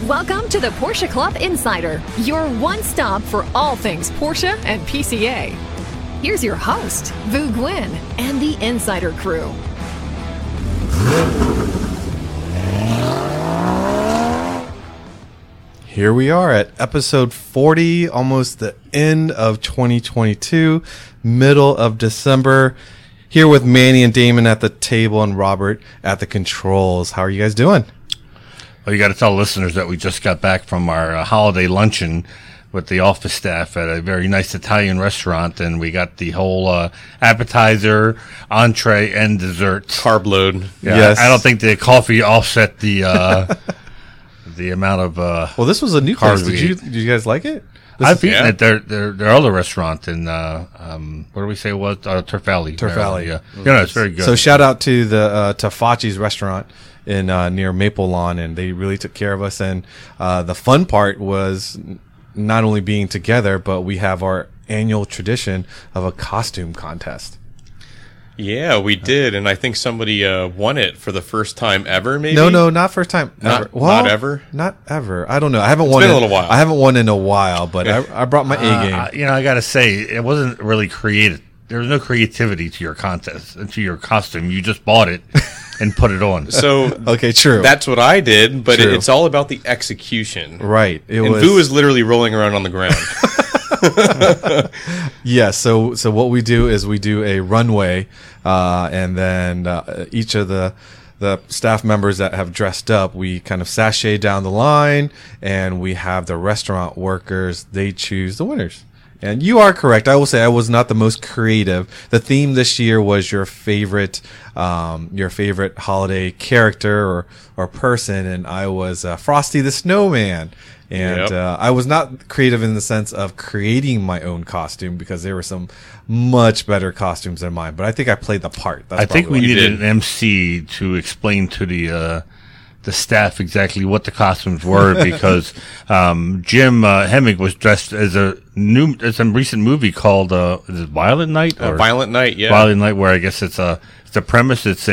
Welcome to the Porsche Club Insider, your one stop for all things Porsche and PCA. Here's your host, Vu Nguyen, and the Insider crew. Here we are at episode 40, almost the end of 2022, middle of December. Here with Manny and Damon at the table and Robert at the controls. How are you guys doing? Well, you got to tell listeners that we just got back from our holiday luncheon with the office staff at a very nice Italian restaurant, and we got the whole appetizer, entree, and dessert. Carb load. Yeah, Yes. I don't think the coffee offset the the amount of Well, this was a new carbs place. we Did you guys like it? I've eaten at their other restaurant in what do we say it was? Turf Valley. Turf Valley. Yeah. No, it's very good. So shout out to the Tafachi's restaurant in near Maple Lawn, and they really took care of us. And the fun part was not only being together, but we have our annual tradition of a costume contest. Yeah, we did, and I think somebody won it for the first time ever. Maybe No, not first time. Not- Ever. not ever? Not ever. I don't know. I haven't won been a in little while. I haven't won in a while, but I brought my A game. I got to say, it wasn't really creative. There was no creativity to your contest, to your costume. You just bought it and put it on. So Okay, true. that's what I did, but True. it's all about the execution. Right. It And was. Vu was literally rolling around on the ground. Yeah, so what we do is we do a runway, and then each of the staff members that have dressed up, we kind of sashay down the line, and we have the restaurant workers, they choose the winners. And you are correct. I will say I was not the most creative. The theme this year was your favorite holiday character or person, and I was Frosty the Snowman. And Yep. I was not creative in the sense of creating my own costume because there were some much better costumes than mine. But I think I played the part. That's I think we probably what needed an MC to explain to the staff exactly what the costumes were because Jim Hemming was dressed as a recent movie called is it Violent Night or Violent Night, yeah. Violent Night, where I guess it's the premise. It's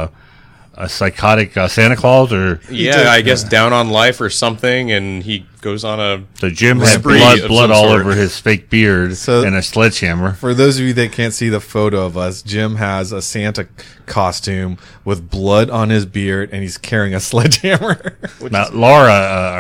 a psychotic Santa Claus, or Yeah, I guess down on life or something, and he goes on a so Jim had spree of blood some all sort. over his fake beard So- and a sledgehammer. For those of you that can't see the photo of us, Jim has a Santa costume with blood on his beard, and he's carrying a sledgehammer. Now, Laura,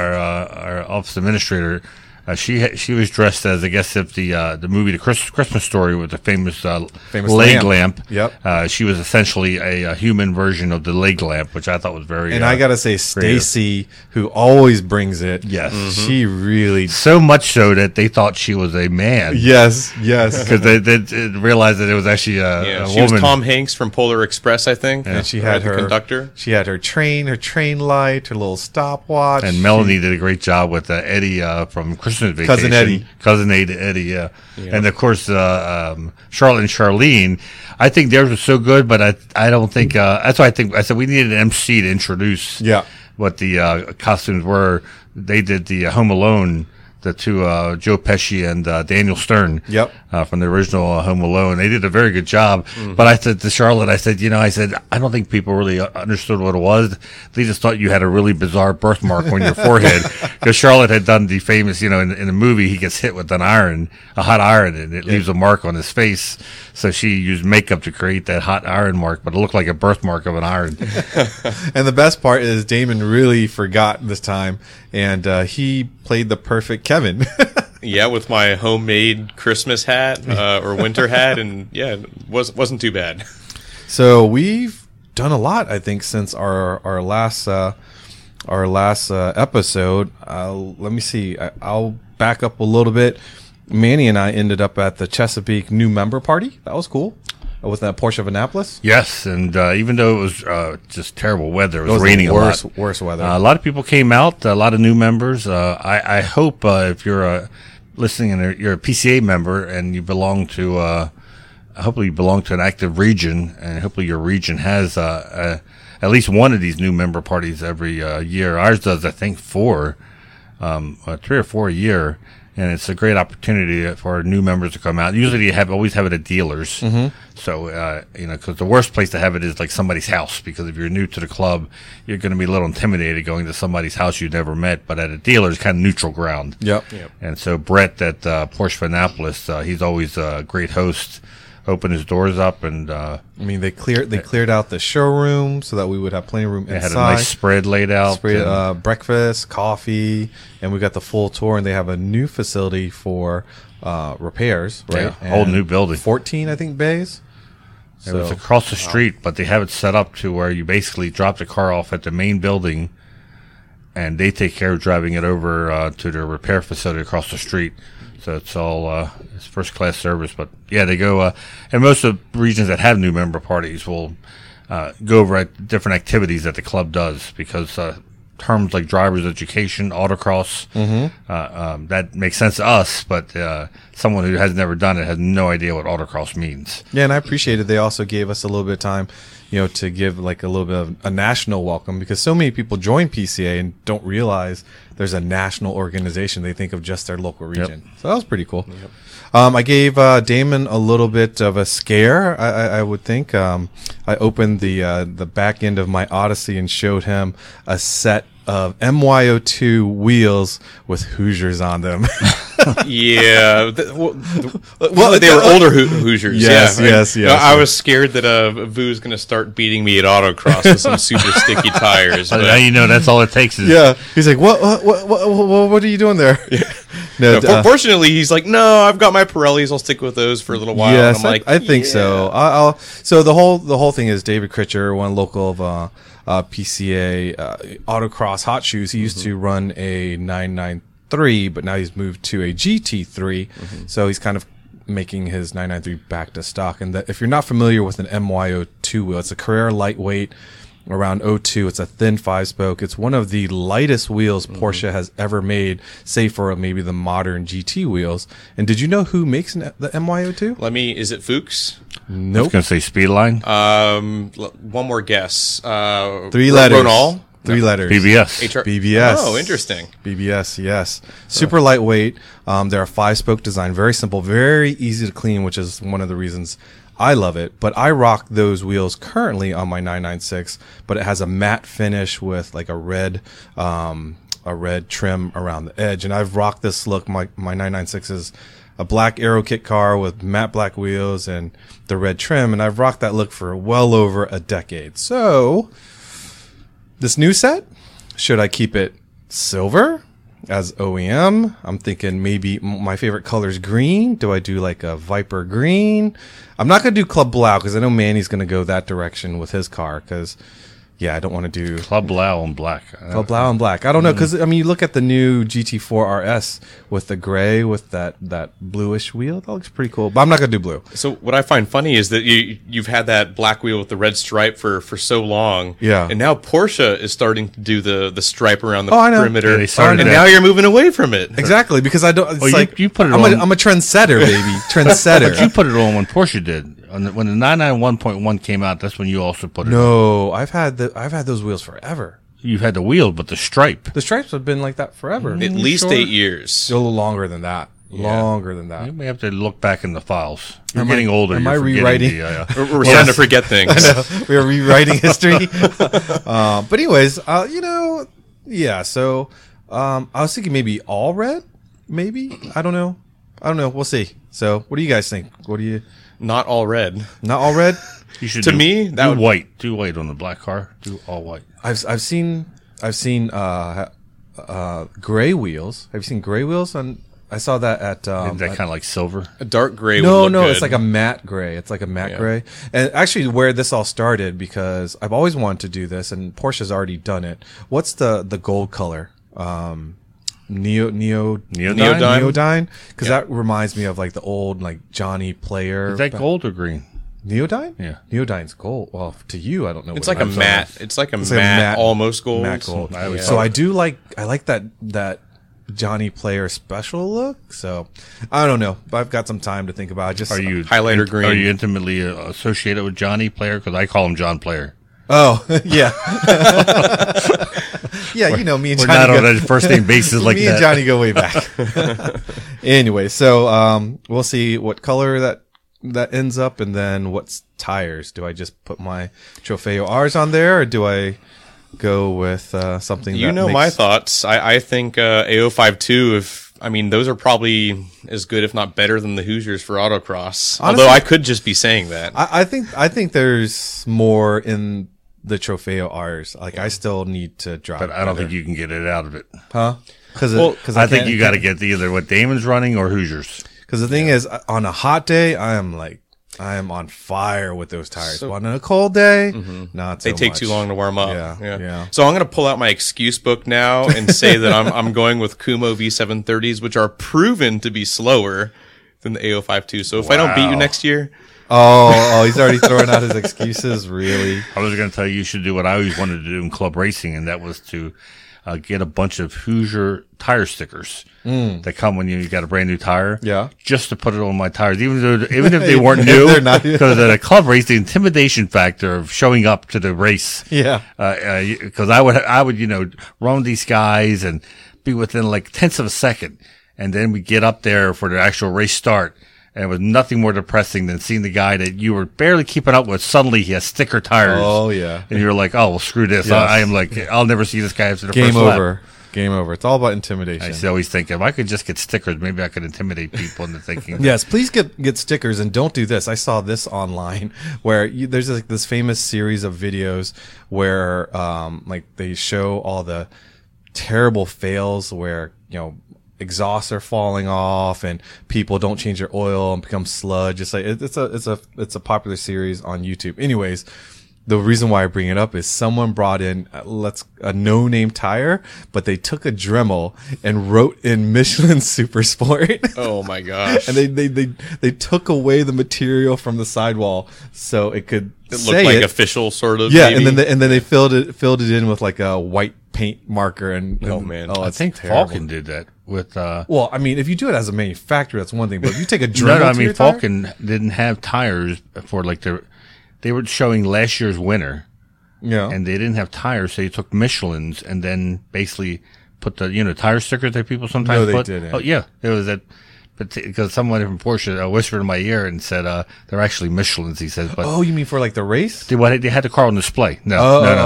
our office administrator, she was dressed as, I guess, if the movie The Christmas Story with the famous leg lamp. Yep. She was essentially a human version of the leg lamp, which I thought was very. And I gotta say, Stacy, who always brings it, Yes. she really, so much so that they thought she was a man. yes, Because they realized that it was actually yeah. a She woman. was Tom Hanks from Polar Express, I think. and she Right, had the her conductor. She had her train light, her little stopwatch, And Melanie did a great job with Eddie from Christmas Vacation. Cousin Eddie. Eddie, yeah. And of course, Charlotte and Charlene. I think theirs was so good, but I don't think, that's why I said we needed an MC to introduce Yeah. what the costumes were. They did the Home Alone, the two, Joe Pesci and Daniel Stern. Yep. From the original Home Alone. They did a very good job. But I said to Charlotte, I don't think people really understood what it was. They just thought you had a really bizarre birthmark on your forehead. Because Charlotte had done the famous, in the movie, he gets hit with a hot iron, and it leaves a mark on his face. So she used makeup to create that hot iron mark, but it looked like a birthmark of an iron. And the best part is Damon really forgot this time, and he played the perfect Kevin. Yeah, with my homemade Christmas hat or winter hat, and yeah, it wasn't too bad. So we've done a lot, I think, since our last episode. Let me see. I'll back up a little bit. Manny and I ended up at the Chesapeake new member party. That was cool. With that Porsche of Annapolis. Yes, and even though it was just terrible weather, it was the raining a lot. worse weather. A lot of people came out, a lot of new members. I hope if you're listening and you're a PCA member and you belong to, hopefully you belong to an active region, and hopefully your region has at least one of these new member parties every year. Ours does, I think, 3 or 4 a year. and it's a great opportunity for new members to come out. Usually, you always have it at dealers. So because the worst place to have it is like somebody's house, because if you're new to the club, you're going to be a little intimidated going to somebody's house you've never met. But at a dealer, it's kind of neutral ground. Yep. And so Brett at Porsche Annapolis, he's always a great host. Open his doors up, and I mean, they cleared out the showroom so that we would have plenty of room inside. they had a nice spread laid out. Breakfast, coffee, and we got the full tour. And they have a new facility for repairs, right? Yeah, whole new building. 14, I think, bays. It was across the street, but they have it set up to where you basically drop the car off at the main building, and they take care of driving it over to their repair facility across the street. So it's all it's first class service. But yeah, they go and most of the regions that have new member parties will go over at different activities that the club does, because terms like driver's education, autocross, that makes sense to us, but someone who has never done it has no idea what autocross means. Yeah, and I appreciated they also gave us a little bit of time, to give like a little bit of a national welcome, because so many people join PCA and don't realize there's a national organization. They think of just their local region. So that was pretty cool. I gave Damon a little bit of a scare, I would think. I opened the back end of my Odyssey and showed him a set of MYO2 wheels with Hoosiers on them. Yeah. They were older Hoosiers. Yes. I was scared that Vu was going to start beating me at autocross with some super sticky tires. But now that's all it takes. He's like, what are you doing there? No, fortunately, he's like, no, I've got my Pirellis. I'll stick with those for a little while. Yes, and I'm like, I think so. So the whole thing is David Critcher, one local of PCA autocross hot shoes. He used to run a 993, but now he's moved to a GT3. So he's kind of making his 993 back to stock. And if you're not familiar with an MYO2 wheel, it's a Carrera lightweight around 02. It's a thin 5-spoke. It's one of the lightest wheels Porsche has ever made, save for maybe the modern GT wheels. And did you know who makes the MYO2? Is it Fuchs? Nope. I was going to say Speedline. One more guess. 3 letters. Ronal? 3 letters. BBS. BBS. Oh, interesting. BBS, yes. Super lightweight. They're a 5-spoke design. Very simple, very easy to clean, which is one of the reasons I love it. But I rock those wheels currently on my 996, but it has a matte finish with like a red trim around the edge. And I've rocked this look. My 996 is a black Aero kit car with matte black wheels and the red trim, and I've rocked that look for well over a decade. So this new set, should I keep it silver as OEM? I'm thinking maybe my favorite color is green. Do I do like a Viper green? I'm not going to do Club Blau because I know Manny's going to go that direction with his car, because I don't want to do Club Blau and black. Club Blau and black. I don't know, because you look at the new GT4 RS with the gray with that bluish wheel. That looks pretty cool. But I'm not gonna do blue. So what I find funny is that you've had that black wheel with the red stripe for so long. Yeah. And now Porsche is starting to do the stripe around the I know. perimeter. Yeah, they started and that. now you're moving away from it. Exactly, because I don't. It's like you put it I'm on. I'm a trendsetter, baby. Trendsetter. But you put it on when Porsche did. When the 991.1 came out, that's when you also put it on. No, I've had those wheels forever. You've had the wheel, but the stripe. The stripes have been like that forever. At least Sure. 8 years. A little longer than that. Longer than that. You may have to look back in the files. You're getting older. am You're I forgetting rewriting? We're starting to forget things. We're rewriting history. But anyways, yeah. So I was thinking maybe all red. Maybe I don't know. We'll see. So what do you guys think? Not all red. Not all red? You should To do, me, that do would- white. Do white on the black car. Do all white. I've seen gray wheels. Have you seen gray wheels? I saw that at Isn't that kind of like silver? A dark gray No, would look good. it's like a matte gray. It's like a matte gray. And actually where this all started, because I've always wanted to do this and Porsche's already done it. What's the gold color? Neodyne? Because that reminds me of like the old like Johnny Player. Is that gold or green? Neodyne? Yeah. Neodyne's gold. Well, to you, I don't know. It's what like a it is. matte. It's like a It's matte, almost gold. Matte gold. I always So thought- I like that Johnny Player special look. So I don't know, but I've got some time to think about it. Just Are you Highlighter green. Are you intimately associated with Johnny Player? Because I call him John Player. Oh, yeah. Yeah, you know, me and We're Johnny not on a first name basis like me that. and Johnny go way back. Anyway, so we'll see what color that ends up, and then what's tires. Do I just put my Trofeo R's on there, or do I go with something? You that know makes, my thoughts. I think A052. Those are probably as good, if not better, than the Hoosiers for autocross. Honestly, Although I could just be saying that. I think there's more in the Trofeo R's. Like I still need to drop, But I don't think you can get it out of it. huh? Because I think you got to get either what Damon's running or Hoosiers. Because the thing is, on a hot day, I am on fire with those tires. But on a cold day, not so They take much. too long to warm up. Yeah. So I'm going to pull out my excuse book now and say that I'm going with Kumo V730s, which are proven to be slower than the A052. So if I don't beat you next year, Oh, he's already throwing out his excuses. Really? I was going to tell you should do what I always wanted to do in club racing, and that was to get a bunch of Hoosier tire stickers that come when you got a brand new tire. Yeah. Just to put it on my tires, even if they weren't new, They're not. because at a club race, the intimidation factor of showing up to the race. Yeah. Because I would run these guys and be within like tenths of a second, and then we get up there for the actual race start. And it was nothing more depressing than seeing the guy that you were barely keeping up with. Suddenly he has sticker tires. Oh, yeah. And you're like, oh, well, screw this. Yes. I am like, I'll never see this guy after the Game first over. lap. Game over. It's all about intimidation. I always think, if I could just get stickers, maybe I could intimidate people into thinking. Yes, please get stickers, and don't do this. I saw this online where there's like this famous series of videos where like they show all the terrible fails where exhausts are falling off and people don't change their oil and become sludge. It's like it's a popular series on YouTube. Anyways, the reason why I bring it up is someone brought in a no-name tire, but they took a Dremel and wrote in Michelin Super Sport. oh my gosh. And they took away the material from the sidewall so it could It looked like official sort of. yeah, maybe. and then they filled it in with like a white paint marker and Oh, man. oh, I it's think terrible. Falcon did that with. Well, I mean, if you do it as a manufacturer, that's one thing. But if you take a Dremel, No, I to mean your tire- Falcon didn't have tires for like they were showing last year's winter, yeah, and they didn't have tires, so they took Michelin's and then basically put the tire stickers that people sometimes No, they put. didn't. Oh yeah, it was that. But because someone from Porsche whispered in my ear and said they're actually Michelin's. He said, but oh, you mean for like the race? they had the car on display. No.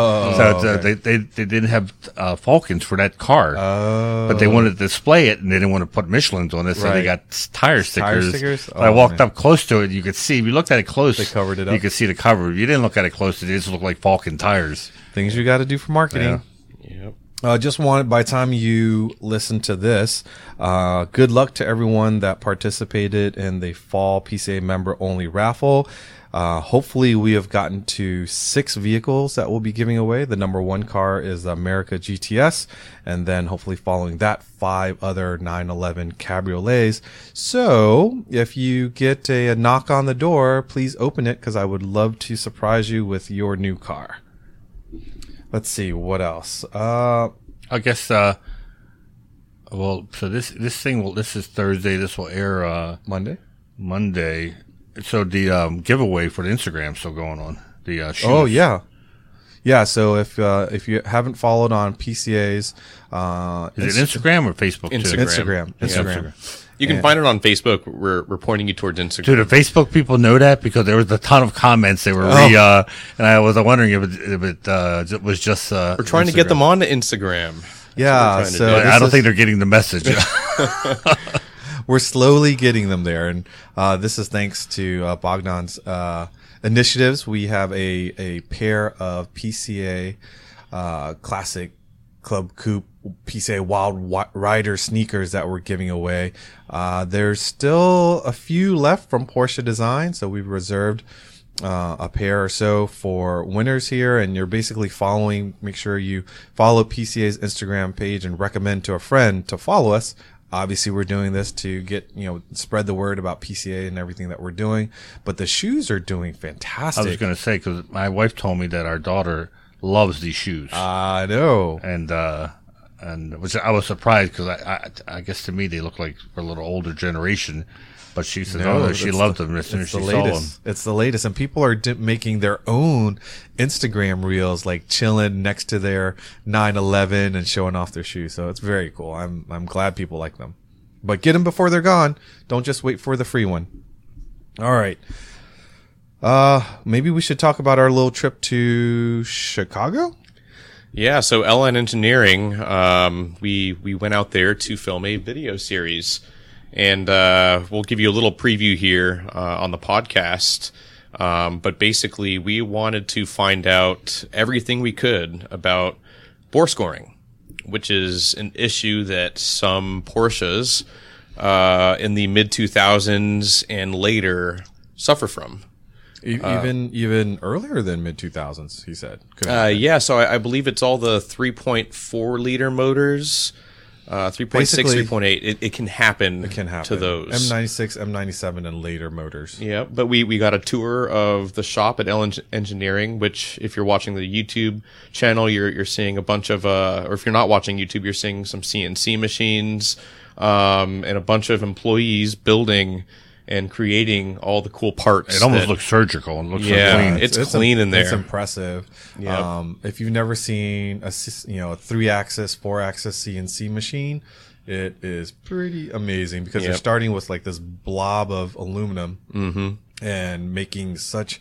So it's, they didn't have Falcons for that car, but they wanted to display it and they didn't want to put Michelin's on it, so they Right. got tire stickers. stickers? I Oh, walked man. up close to it. You could see if you looked at it close, They covered it You up. could see the cover. If you didn't look at it close, it just looked like Falcon tires. Things you got to do for marketing. Yep. Just wanted, by the time you listen to this, good luck to everyone that participated in the fall PCA member only raffle. Hopefully we have gotten to 6 vehicles that we'll be giving away. The number 1 car is the America GTS, and then hopefully following that 5 other 911 cabriolets. So if you get a knock on the door, please open it, because I would love to surprise you with your new car. Let's see what else. I guess. So this is Thursday. This will air Monday. So the giveaway for the Instagram still going on. The shoes. Oh yeah. So if you haven't followed on PCA's, Is it Instagram or Facebook? Too? Instagram. Instagram. You can find it on Facebook. We're pointing you towards Do Instagram. the Facebook people know that? Because there was a ton of comments. They were and I was wondering if it was just. We're trying to get them onto Instagram. Yeah, trying to so do. I don't think they're getting the message. we're slowly getting them there, and this is thanks to Bogdan's initiatives. We have a pair of PCA Classic Club Coupe PCA Wild Rider sneakers that we're giving away. There's still a few left from Porsche Design, so we've reserved a pair or so for winners here, and you're basically make sure you follow PCA's Instagram page and recommend to a friend to follow us. Obviously we're doing this to get, spread the word about PCA and everything that we're doing, but the shoes are doing fantastic. I was going to say, because my wife told me that our daughter loves these shoes. I know. And and which I was surprised because I guess to me they look like a little older generation. But she said, she loved them as soon as she saw them. It's the latest, and people are making their own Instagram reels, like chilling next to their 911 and showing off their shoes. So it's very cool. I'm glad people like them. But get them before they're gone. Don't just wait for the free one. All right. Maybe we should talk about our little trip to Chicago. Yeah, so LN Engineering, we went out there to film a video series. And we'll give you a little preview here on the podcast. But basically, we wanted to find out everything we could about bore scoring, which is an issue that some Porsches in the mid-2000s and later suffer from. Even earlier than mid-2000s, he said. Yeah, so I believe it's all the 3.4 liter motors. 3.6, 3.8, it can happen to those. M96, M97, and later motors. Yeah, but we got a tour of the shop at LN Engineering, which if you're watching the YouTube channel, you're seeing a bunch of, or if you're not watching YouTube, you're seeing some CNC machines, and a bunch of employees building and creating all the cool parts. It almost looks surgical and looks so clean. It's clean in there. It's impressive. Yep. If you've never seen a 3-axis, 4-axis CNC machine, it is pretty amazing because they're starting with like this blob of aluminum and making such.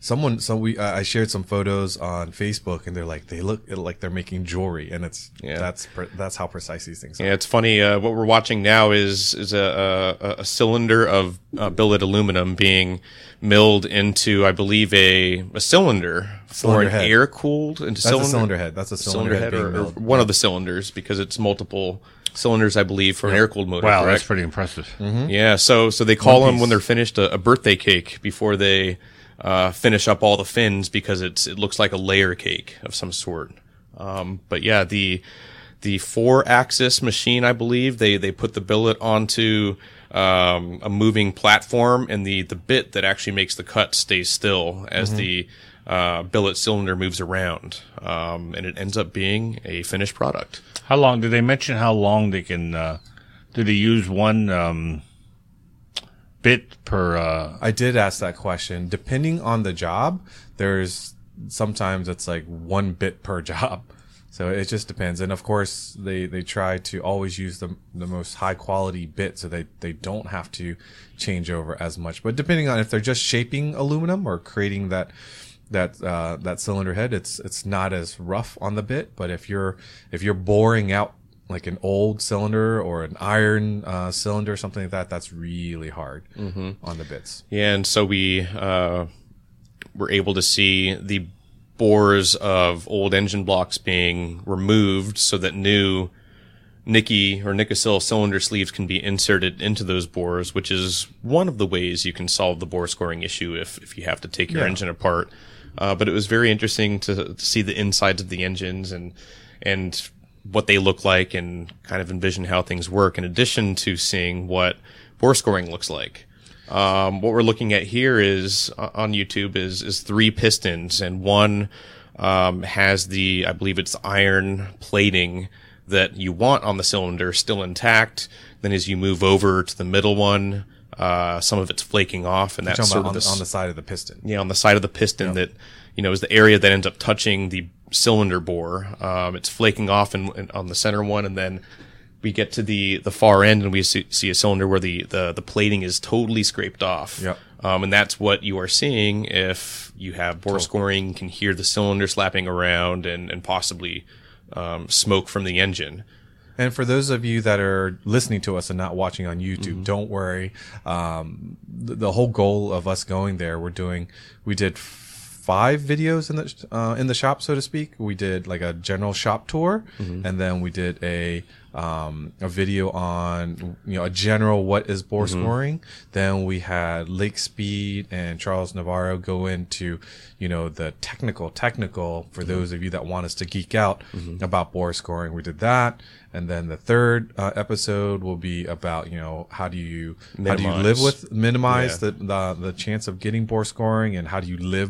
I shared some photos on Facebook, and they're like, they look like they're making jewelry, and that's how precise these things are. Yeah, it's funny. What we're watching now is a cylinder of billet aluminum being milled into, I believe, a cylinder for an air cooled. That's a cylinder head. That's a cylinder head or one of the cylinders, because it's multiple cylinders, I believe, for an air cooled motor. Wow, correct? That's pretty impressive. Mm-hmm. Yeah, so they call them when they're finished a birthday cake before they finish up all the fins, because it looks like a layer cake of some sort. But yeah, the 4-axis machine, I believe, they put the billet onto a moving platform, and the bit that actually makes the cut stays still as the billet cylinder moves around, and it ends up being a finished product. How long did they mention? How long they can? Do they use one bit per? I did ask that question. Depending on the job, there's sometimes it's like 1 bit per job. So it just depends. And of course, they try to always use the most high quality bit, so they don't have to change over as much. But depending on if they're just shaping aluminum or creating that cylinder head, it's not as rough on the bit. But if you're boring out like an old cylinder or an iron cylinder, something like that, that's really hard on the bits. Yeah, and so we were able to see the bores of old engine blocks being removed so that new Nikkei or Nikasil cylinder sleeves can be inserted into those bores, which is one of the ways you can solve the bore scoring issue if you have to take your engine apart. But it was very interesting to see the insides of the engines and what they look like, and kind of envision how things work, in addition to seeing what bore scoring looks like. What we're looking at here is on YouTube is 3 pistons, and one has I believe it's iron plating that you want on the cylinder still intact. Then as you move over to the middle one, some of it's flaking off, and that's sort of on the side of the piston. Yeah, on the side of the piston that is the area that ends up touching the cylinder bore. It's flaking off and on the center one, and then we get to the far end, and we see a cylinder where the plating is totally scraped off. Yep. And that's what you are seeing if you have bore scoring. You can hear the cylinder slapping around and possibly smoke from the engine. And for those of you that are listening to us and not watching on YouTube, don't worry. The whole goal of us going there, we did 5 videos in the shop, so to speak. We did like a general shop tour, and then we did a video on a general what is bore scoring. Then we had Lake Speed and Charles Navarro go into the technical for those of you that want us to geek out about bore scoring. We did that. And then the third episode will be about how do you minimize the chance of getting bore scoring, and how do you live with bore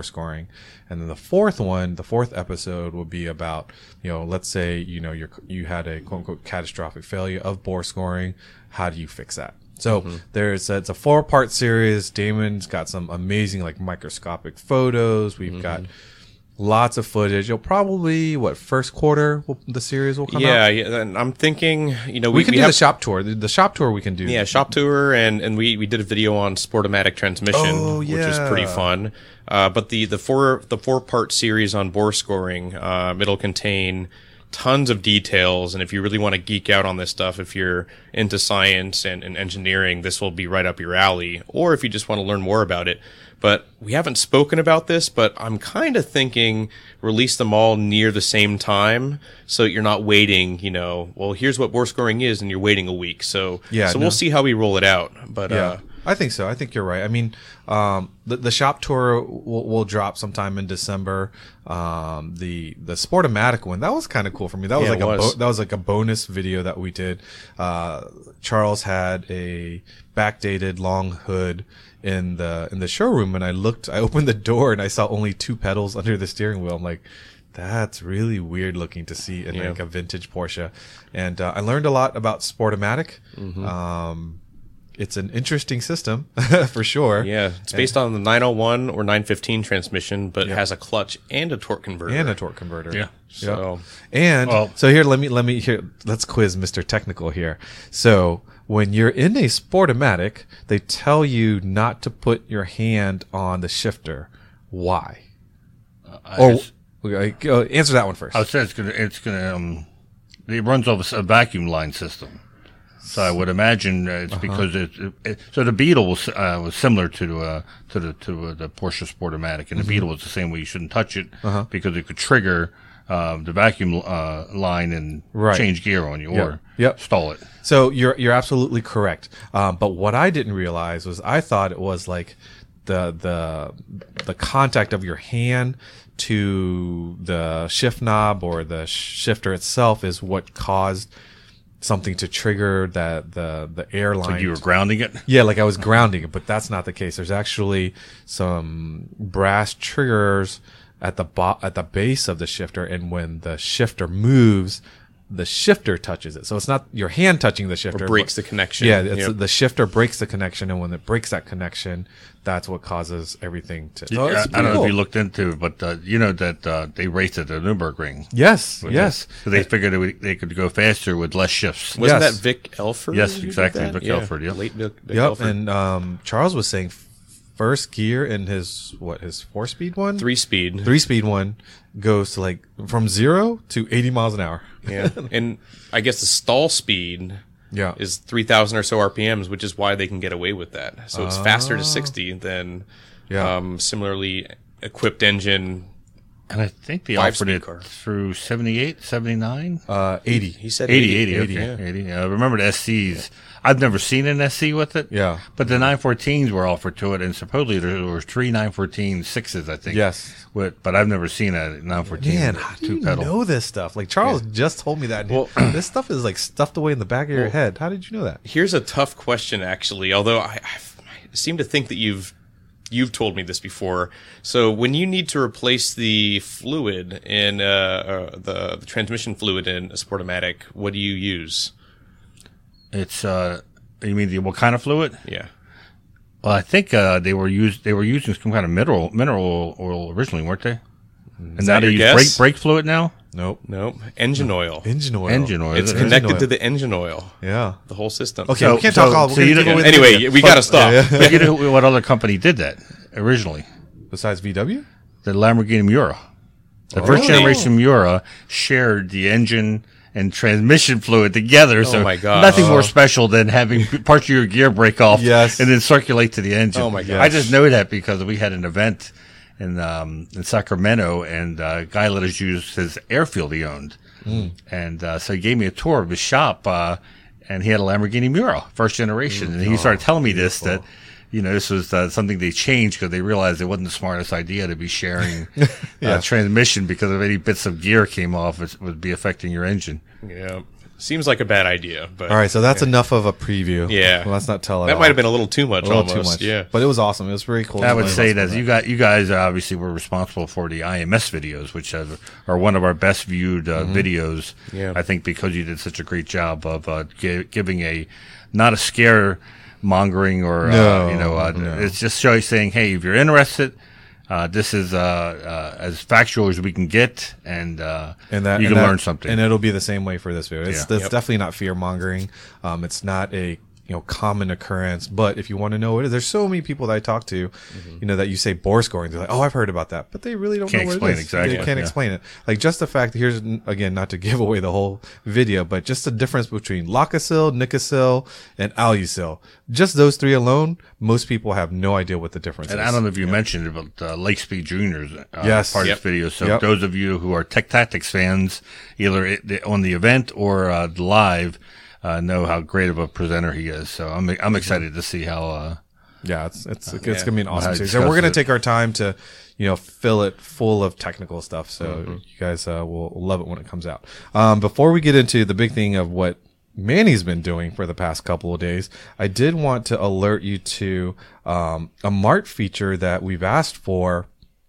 bore scoring. And then the fourth episode will be about, let's say, you had a quote unquote catastrophic failure of bore scoring. How do you fix that? So it's a 4-part series. Damon's got some amazing like microscopic photos. We've got lots of footage. You'll probably first quarter the series will come out. Yeah. And I'm thinking, we can do the shop tour. The shop tour we can do. Yeah, shop tour, and we did a video on Sportomatic transmission, which is pretty fun. But the 4-part series on bore scoring, it'll contain tons of details, and if you really want to geek out on this stuff, if you're into science and engineering, this will be right up your alley. Or if you just want to learn more about it. But we haven't spoken about this, but I'm kind of thinking release them all near the same time, so you're not waiting, here's what bore scoring is, and you're waiting a week. So we'll see how we roll it out. But I think so. I think you're right. I mean, the shop tour will drop sometime in December. The Sportomatic one, that was kind of cool for me. That was like a bonus video that we did. Charles had a backdated long hood in the showroom, and I opened the door and I saw only 2 pedals under the steering wheel. I'm like, that's really weird looking to see in like a vintage Porsche. And I learned a lot about Sportomatic. It's an interesting system for sure. Yeah, it's based on the 901 or 915 transmission, but it has a clutch and a torque converter. Yeah. So so here, let's quiz Mr. Technical here. So when you're in a Sportomatic, they tell you not to put your hand on the shifter. Why? Answer that one first. I would say it runs off a vacuum line system. So I would imagine it's because so the Beetle was similar to the Porsche Sportomatic, and the Beetle was the same way. You shouldn't touch it because it could trigger the vacuum line and change gear on you or stall it. So you're absolutely correct. But what I didn't realize was I thought it was like the contact of your hand to the shift knob or the shifter itself is what caused something to trigger the airline. So you were grounding it? Yeah, like I was grounding it, but that's not the case. There's actually some brass triggers at the base of the shifter, and when the shifter moves, the shifter touches it. So it's not your hand touching the shifter. Or breaks the connection. Yeah, the shifter breaks the connection, and when it breaks that connection, that's what causes everything to... I don't know if you looked into it, but you know that they raced at the Nürburgring. Yes. So they figured they could go faster with less shifts. Wasn't that Vic Elford? Yes, exactly. Vic Elford, Late Vic Elford. And Charles was saying first gear in his 4-speed one? 3-speed. 3-speed one goes to like from 0 to 80 miles an hour. Yeah. And I guess the stall speed is 3,000 or so RPMs, which is why they can get away with that. So it's faster to 60 than similarly equipped engine. And I think they offered it through 78, 79? 80. He said 80. Okay. 80. Remember the SCs. I've never seen an SC with it. Yeah. But the 914s were offered to it, and supposedly there were 3 914 6s, I think. Yes. But I've never seen a 914 Man, how do you know this stuff? Like, Charles just told me that. Well, this stuff is like stuffed away in the back of your head. How did you know that? Here's a tough question, actually, although I seem to think that you've told me this before. So when you need to replace the fluid in the transmission fluid in a Sportomatic, what do you use? It's you mean what kind of fluid? Yeah. Well, I think they were using some kind of mineral oil originally, weren't they? And now they use brake fluid now? Nope. Engine oil. Engine oil. It's connected to the engine oil. Yeah. The whole system. Okay, we can't talk all. Anyway, we got to stop. But you know what other company did that originally? Besides VW? The Lamborghini Miura. The first generation Miura shared the engine and transmission fluid together. So my God. Nothing more special than having parts of your gear break off and then circulate to the engine. Oh my God. I just know that because we had an event in Sacramento, and a guy let us use his airfield he owned. And so he gave me a tour of his shop, and he had a Lamborghini Miura, first generation. And he started telling me this, that this was something they changed because they realized it wasn't the smartest idea to be sharing transmission, because if any bits of gear came off, it would be affecting your engine. Yeah. Seems like a bad idea, but All right, so that's enough of a preview. Yeah. Well, let's not tell it that all. might have been a little too much. a little almost. too much. Yeah, But it was awesome. It was very cool. I would say that you guys obviously were responsible for the IMS videos, which are one of our best viewed videos. Yeah. I think because you did such a great job of giving not a scare mongering or No. it's just saying, hey, if you're interested, this is as factual as we can get, and you can learn something. And it'll be the same way for this video. It's Yeah. definitely not fear mongering. It's not a common occurrence, but if you want to know what it is, there's so many people that I talk to, that you say bore scoring, they're like, oh, I've heard about that, but they really don't Can't know what explain it is. exactly. They can't Yeah. explain it. Like just the fact, here's again, not to give away the whole video, but just the difference between Locacil, Nicocil, and Alucil. Just those three alone, most people have no idea what the difference And is. I don't know if you mentioned it, but Lake Speed Juniors Yes. part Yep. of this video. So Yep. those of you who are Tech Tactics fans, either on the event or live, know how great of a presenter he is. So I'm excited to see how. Yeah, it's gonna be an awesome I series, and we're gonna discussed it. take our time to, fill it full of technical stuff. So you guys will love it when it comes out. Before we get into the big thing of what Manny's been doing for the past couple of days, I did want to alert you to a Mart feature that we've asked for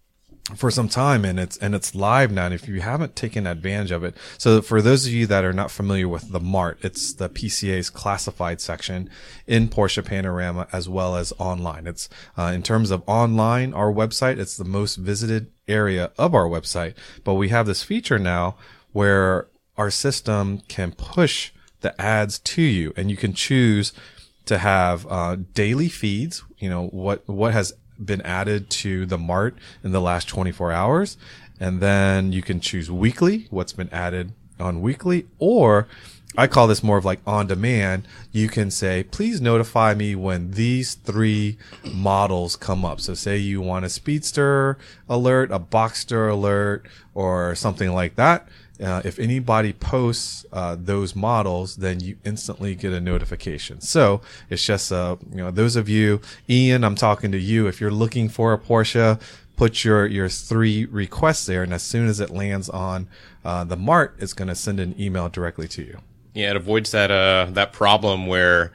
some time, and it's live now. And if you haven't taken advantage of it, so for those of you that are not familiar with the Mart, it's the PCA's classified section in Porsche Panorama as well as online. It's in terms of online, our website, it's the most visited area of our website, but we have this feature now where our system can push the ads to you, and you can choose to have daily feeds, what has been added to the Mart in the last 24 hours. And then you can choose weekly, what's been added on weekly, or I call this more of like on demand. You can say, please notify me when these 3 models come up. So say you want a Speedster alert, a Boxster alert, or something like that. If anybody posts those models, then you instantly get a notification. So it's just, those of you, Ian, I'm talking to you. If you're looking for a Porsche, put your 3 requests there, and as soon as it lands on the Mart, it's going to send an email directly to you. yeah, it avoids that problem where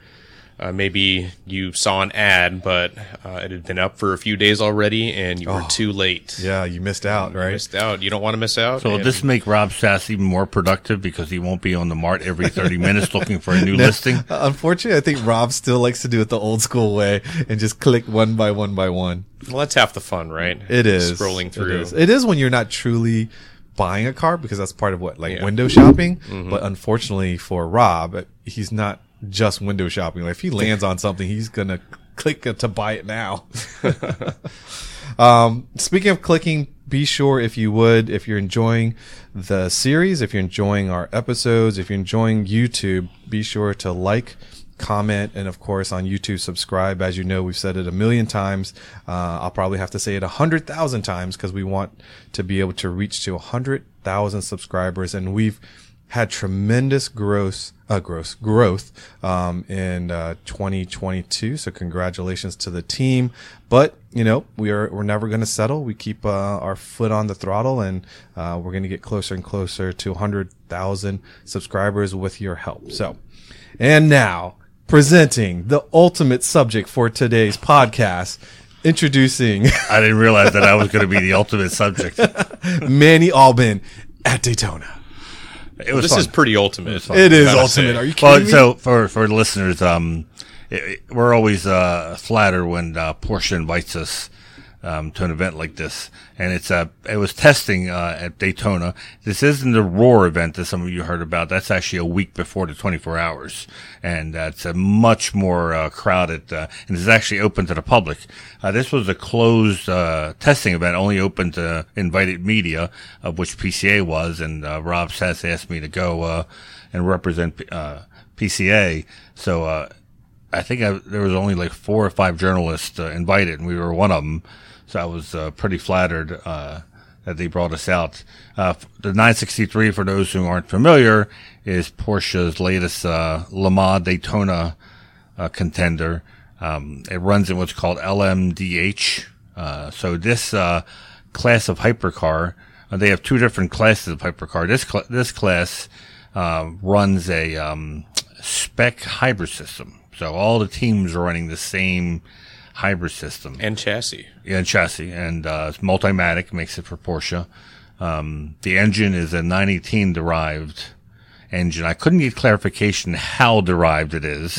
maybe you saw an ad, but it had been up for a few days already, and you were too late. Yeah, you missed out, right? Missed out. You don't want to miss out. So will and- this make Rob Sass even more productive because he won't be on the Mart every 30 minutes looking for a new listing? Unfortunately, I think Rob still likes to do it the old school way and just click one by one by one. Well, that's half the fun, right? It is scrolling through. It is when you're not truly buying a car, because that's part of what window shopping. But unfortunately for Rob, he's not just window shopping. Like if he lands on something, he's gonna click to buy it now. Speaking of clicking, be sure if you're enjoying the series, if you're enjoying our episodes, if you're enjoying YouTube, be sure to like, comment, and of course on YouTube, subscribe. As you know, we've said it a million times. I'll probably have to say it 100,000 times because we want to be able to reach to 100,000 subscribers, and we've had tremendous growth in 2022. So congratulations to the team. But we're never going to settle. We keep our foot on the throttle, and we're going to get closer and closer to 100,000 subscribers with your help. So, and now presenting the ultimate subject for today's podcast, introducing I didn't realize that I was going to be the ultimate subject. Manny Albin at Daytona. It was This fun. is pretty ultimate. It is Gotta ultimate. say. Are you kidding me? So for the listeners, we're always flattered when Porsche invites us to an event like this, and it was testing at Daytona. This isn't the Roar event that some of you heard about. That's actually a week before the 24 hours, and it's a much more crowded, and it's actually open to the public. This was a closed testing event, only open to invited media, of which PCA was, and Rob Sass asked me to go and represent PCA. So I think there was only like 4 or 5 journalists invited, and we were one of them. So I was pretty flattered that they brought us out. The 963, for those who aren't familiar, is Porsche's latest Le Mans Daytona contender. It runs in what's called LMDH. So this class of hypercar, they have 2 different classes of hypercar. This class runs a spec hybrid system. So all the teams are running the same hybrid system. And chassis. Yeah, and chassis. And it's Multimatic makes it for Porsche. The engine is a 918 derived engine. I couldn't get clarification how derived it is.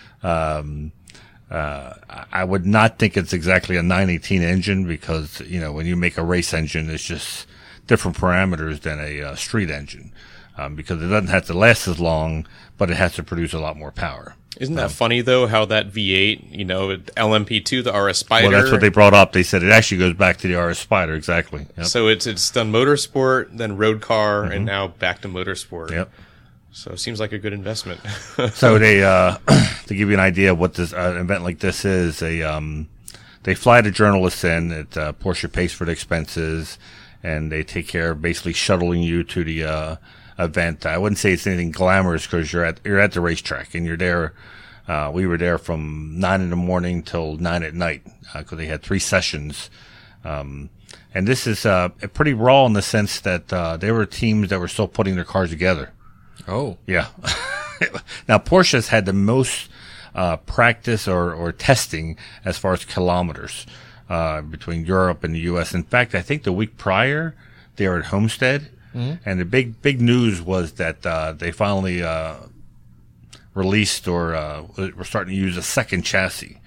I would not think it's exactly a 918 engine because, when you make a race engine, it's just different parameters than a street engine. Because it doesn't have to last as long, but it has to produce a lot more power. Isn't that funny, though, how that V8, LMP2, the RS Spider... Well, that's what they brought up. They said it actually goes back to the RS Spider, exactly. Yep. So it's done motorsport, then road car, and now back to motorsport. Yep. So it seems like a good investment. So they, to give you an idea of what this event like this is, they fly the journalists in. Porsche pays for the expenses, and they take care of basically shuttling you to the event. I wouldn't say it's anything glamorous because you're at the racetrack and you're there. We were there from 9 a.m. till 9 p.m. Because they had 3 sessions. And this is pretty raw in the sense that there were teams that were still putting their cars together. Oh. Yeah. Now, Porsche's had the most practice or testing as far as kilometers between Europe and the U.S. In fact, I think the week prior, they were at Homestead. And the big news was that they finally released or were starting to use a second chassis.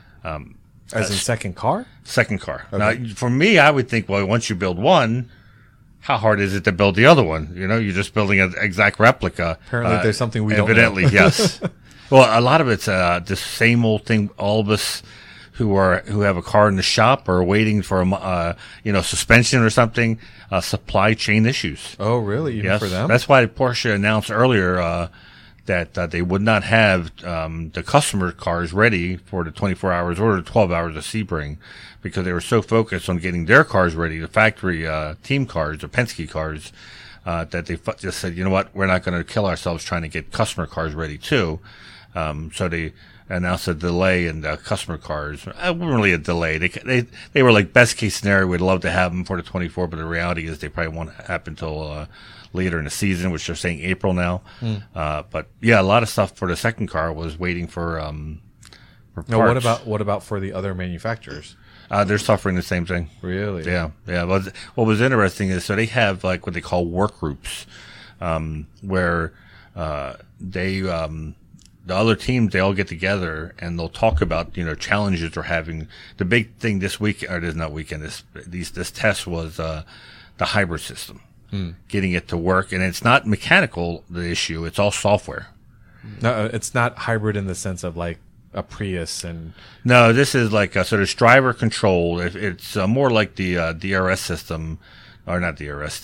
As in second car? Second car. Okay. Now, for me, I would think, well, once you build one, how hard is it to build the other one? You're just building an exact replica. Apparently there's something we don't know. Evidently, yes. Well, a lot of it's the same old thing. All of us who have a car in the shop or waiting for a suspension or something, supply chain issues. Oh, really? Even for them? That's why Porsche announced earlier that they would not have the customer cars ready for the 24 hours or the 12 hours of Sebring because they were so focused on getting their cars ready, the factory team cars, the Penske cars, that they just said, you know what, we're not going to kill ourselves trying to get customer cars ready too. So they announced a delay in the customer cars. It wasn't really a delay. They were like best case scenario. We'd love to have them for the 24, but the reality is they probably won't happen until later in the season, which they're saying April now. But yeah, a lot of stuff for the second car was waiting for parts. No, what about for the other manufacturers? They're suffering the same thing. Really? Yeah. But what was interesting is so they have like what they call work groups, where the other teams, they all get together and they'll talk about, challenges they're having. The big thing this week, or this not weekend, this test was, the hybrid system, getting it to work. And it's not mechanical, the issue. It's all software. No, it's not hybrid in the sense of like a Prius and. No, this is like, so there's driver control. It's more like the DRS system, or not DRS,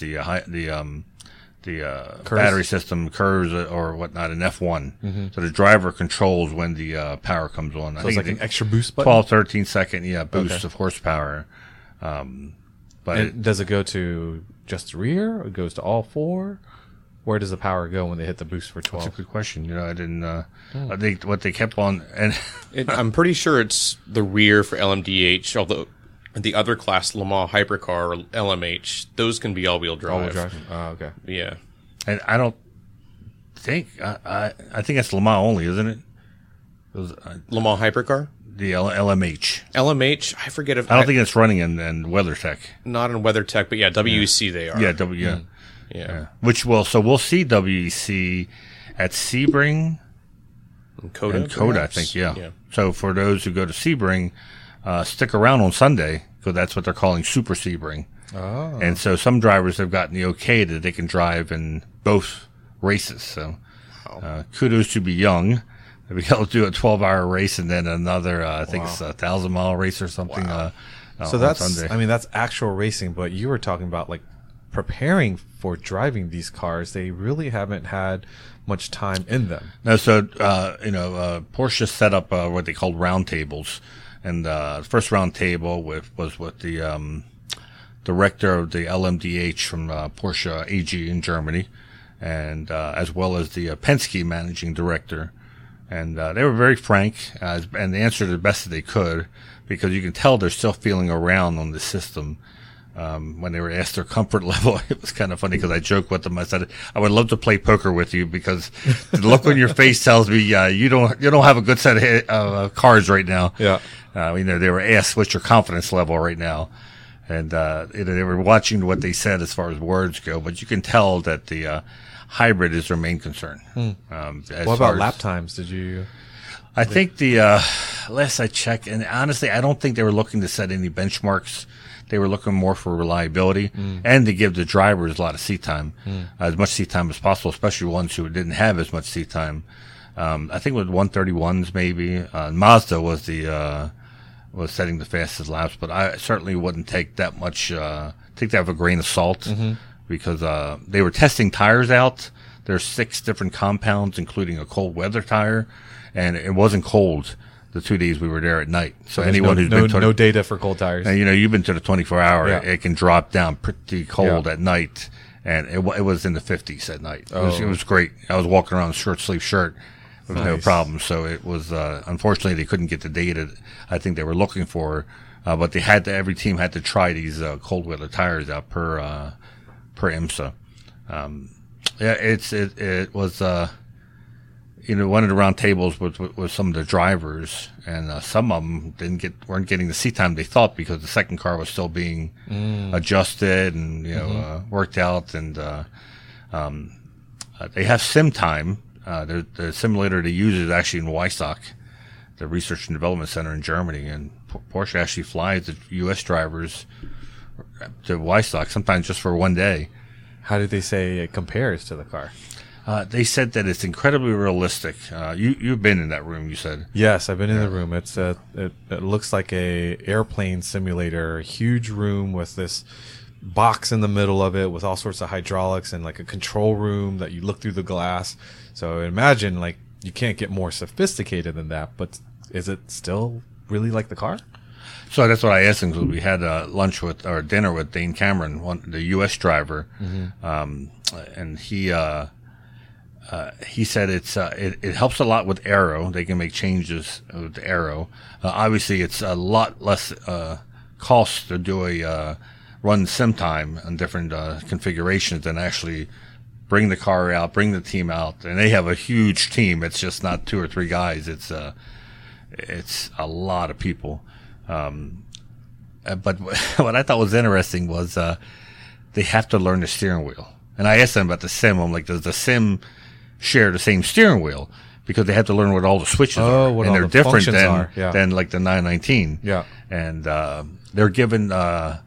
the battery system curves or whatnot in F1. So the driver controls when the power comes on. So it's like an extra boost button? 12, 13 second, boost of horsepower. But does it go to just the rear or it goes to all 4? Where does the power go when they hit the boost for 12? That's a good question. I didn't, I think what they kept on, and I'm pretty sure it's the rear for LMDH, although the other class, Le Mans Hypercar or LMH, those can be all-wheel drive. All-wheel drive. Oh, okay. Yeah. And I don't think I think it's Le Mans only, isn't it? Le Mans Hypercar? The LMH. LMH, I forget if I don't think it's running in WeatherTech. Not in WeatherTech, but yeah, WEC they are. Yeah, Yeah. So we'll see WEC at Sebring And Coda, and Coda, perhaps? I think. Yeah. So for those who go to Sebring, stick around on Sunday because that's what they're calling Super Sebring. Oh. And so some drivers have gotten the okay that they can drive in both races. So kudos to be young. To be able to do a 12-hour race and then another, I think it's a 1,000-mile race or something. So on that's, Sunday. that's actual racing, but you were talking about like preparing for driving these cars. They really haven't had much time in them. No, so, Porsche set up what they called round tables. And the first round table was with the director of the LMDH from Porsche AG in Germany, and as well as the Penske managing director. And they were very frank, and they answered the best that they could, because you can tell they're still feeling around on the system. when they were asked their comfort level. It was kind of funny because I joked with them. I said, I would love to play poker with you because the look on your face tells me you don't have a good set of cards right now. Yeah. They were asked what's your confidence level right now. And they were watching what they said as far as words go, but you can tell that the hybrid is their main concern. What about lap times? Did you? I think the last I checked, and honestly, I don't think they were looking to set any benchmarks. They were looking more for reliability and to give the drivers a lot of seat time, as much seat time as possible, especially ones who didn't have as much seat time. I think with 131s maybe. Mazda was was setting the fastest laps, but I certainly wouldn't take that much, take that with a grain of salt because they were testing tires out. There's 6 different compounds, including a cold weather tire, and it wasn't cold the 2 days we were there at night. So anyone who's been to no data for cold tires. And you've been to the 24-hour, Yeah. it can drop down pretty cold at night, and it was in the 50s at night. It was great. I was walking around in a short sleeve shirt with no problem. So it was unfortunately they couldn't get the data I think they were looking for, but every team had to try these cold weather tires out per IMSA. It was one of the round tables with some of the drivers, and some of them weren't getting the seat time they thought because the second car was still being adjusted and worked out, and they have sim time. The simulator they use is actually in Weissach, the Research and Development Center in Germany, and Porsche actually flies the U.S. drivers to Weissach sometimes just for one day. How did they say it compares to the car? They said that it's incredibly realistic. You've been in that room, you said. Yes, I've been in the room. It's it looks like a airplane simulator, a huge room with this box in the middle of it with all sorts of hydraulics and like a control room that you look through the glass. So imagine like you can't get more sophisticated than that, but is it still really like the car? So that's what I asked him because we had dinner with Dane Cameron, the U.S. driver, and he said it helps a lot with aero. They can make changes with the aero. Obviously, it's a lot less cost to do a run sim time on different configurations than actually bring the car out, bring the team out, and they have a huge team. It's just not 2 or 3 guys. It's a lot of people. But what I thought was interesting was they have to learn the steering wheel. And I asked them about the sim. I'm like, does the sim share the same steering wheel? Because they have to learn what all the switches are. And they're different than like the 919. Yeah. And they're given a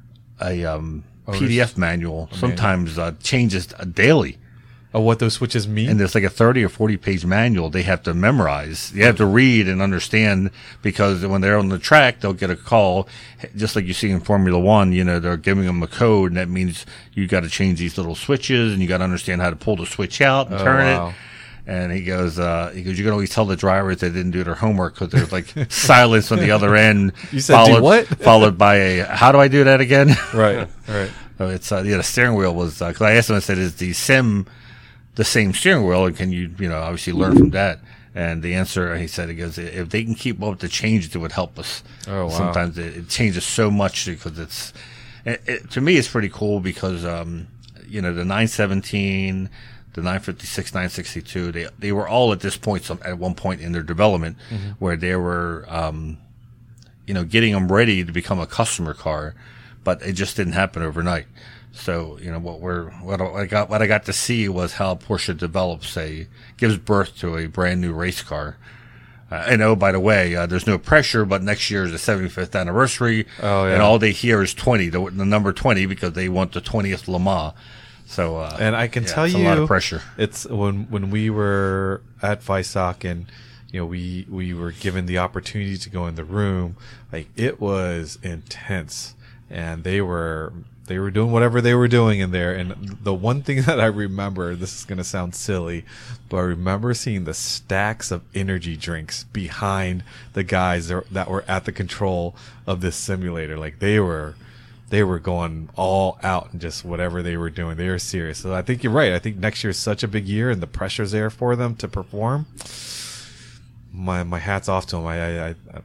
PDF manual, sometimes changes daily. Of what those switches mean? And there's like a 30 or 40 page manual they have to memorize. You have to read and understand because when they're on the track, they'll get a call, just like you see in Formula One, they're giving them a code, and that means you got to change these little switches and you got to understand how to pull the switch out and turn it. And he goes, you can always tell the drivers they didn't do their homework because there's like silence on the other end. You said, do what? Followed by a, how do I do that again? Right. So it's, the steering wheel was, cause I asked him, I said, is the sim the same steering wheel, and can you obviously learn from that? And the answer, he said, if they can keep up with the changes, it would help us. Oh, wow. Sometimes it changes so much because to me, it's pretty cool because, the 917, the 956, 962, they were all at this point, at one point in their development where they were, getting them ready to become a customer car, but it just didn't happen overnight. So, what I got to see was how Porsche gives birth to a brand new race car. And by the way, there's no pressure, but next year is the 75th anniversary. Oh, yeah. And all they hear is 20, the number 20, because they want the 20th Le Mans. So, and I can tell you, a lot of pressure. It's when we were at Weissach and, we were given the opportunity to go in the room, like it was intense, and they were doing whatever they were doing in there. And the one thing that I remember, this is going to sound silly, but I remember seeing the stacks of energy drinks behind the guys that were at the control of this simulator. Like they were going all out and just whatever they were doing. They were serious. So I think you're right. I think next year is such a big year and the pressure's there for them to perform. My hat's off to them. I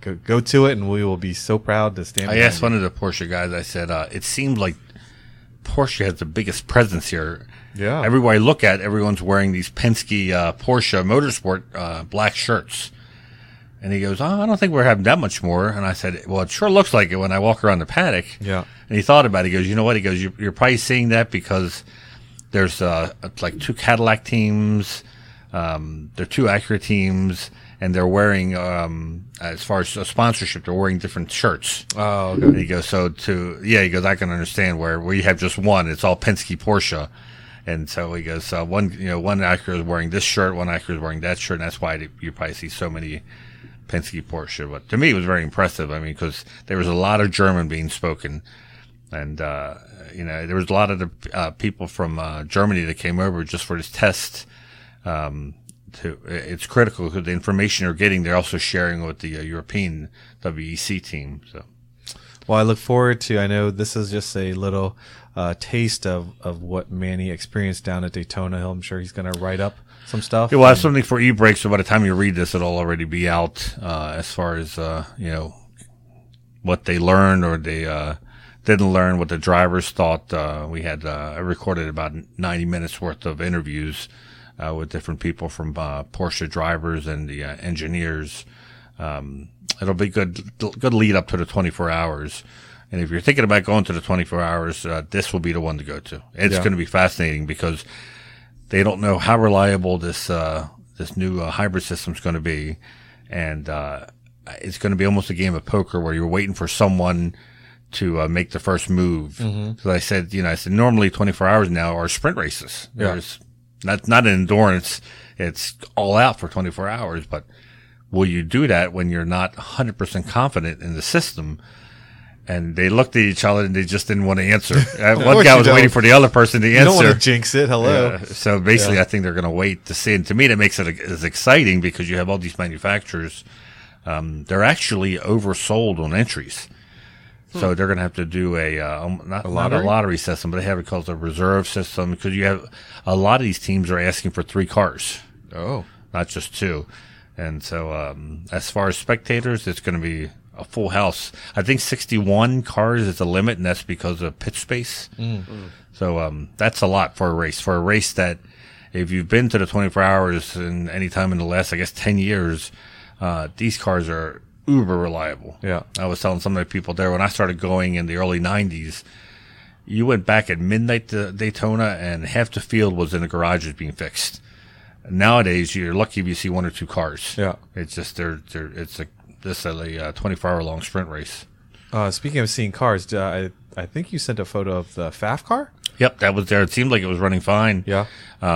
go to it, and we will be so proud to stand. I asked one of the Porsche guys. I said, "It seems like Porsche has the biggest presence here. Yeah. Everywhere I look at, everyone's wearing these Penske Porsche Motorsport black shirts." And he goes, "Oh, I don't think we're having that much more." And I said, "Well, it sure looks like it when I walk around the paddock." Yeah. And he thought about it. He goes, "You know what?" He goes, "You're probably seeing that because there's like 2 Cadillac teams, there are 2 Acura teams, and they're wearing, as far as sponsorship, they're wearing different shirts." Oh, okay. And he goes, he goes, "I can understand where we have just one. It's all Penske Porsche." And so he goes, one Acura is wearing this shirt, one Acura is wearing that shirt, and that's why you probably see so many Penske Porsche. But to me, it was very impressive. I mean, because there was a lot of German being spoken, and there was a lot of the people from Germany that came over just for this test. It's critical because the information they're getting, they're also sharing with the European WEC team. So, well, I look forward to. I know this is just a little taste of what Manny experienced down at Daytona. I'm sure he's going to write up some stuff. Yeah, we'll have something for e-break, so by the time you read this, it'll already be out as far as what they learned or they didn't learn, what the drivers thought. We had I recorded about 90 minutes worth of interviews with different people from Porsche drivers and the engineers. It'll be good lead up to the 24 hours. And if you're thinking about going to the 24 hours, this will be the one to go to. It's going to be fascinating because they don't know how reliable this new hybrid system is going to be, and it's going to be almost a game of poker where you're waiting for someone to make the first move. So I said, normally 24 hours now are sprint races. Yeah. There's not an endurance. It's all out for 24 hours. But will you do that when you're not 100% confident in the system? And they looked at each other and they just didn't want to answer. One guy was waiting for the other person to answer. You don't want to jinx it. Hello. Yeah. So basically, I think they're going to wait to see. And to me, that makes it as exciting because you have all these manufacturers. They're actually oversold on entries. So they're going to have to do not a lottery system, but they have it called a reserve system because you have a lot of these teams are asking for 3 cars. Oh, not just 2. And so, as far as spectators, it's going to be a full house. I think 61 cars is the limit, and that's because of pitch space. So, that's a lot for a race. For a race that, if you've been to the 24 hours and any time in the last, I guess, 10 years, these cars are uber reliable. Yeah. I was telling some of the people there when I started going in the early 90s, you went back at midnight to Daytona and half the field was in the garages being fixed. Nowadays, you're lucky if you see 1 or 2 cars. Yeah. It's just it's a 24-hour long sprint race. Speaking of seeing cars, I think you sent a photo of the FAF car. Yep, that was there. It seemed like it was running fine. Yeah.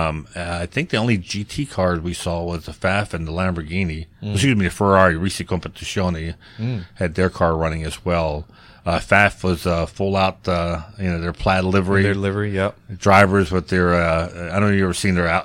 I think the only GT cars we saw was the FAF and the Lamborghini. Excuse me, the Ferrari Risi Competizione had their car running as well. FAF was full out, their plaid livery. Their livery, yep. Drivers with their, I don't know if you've ever seen their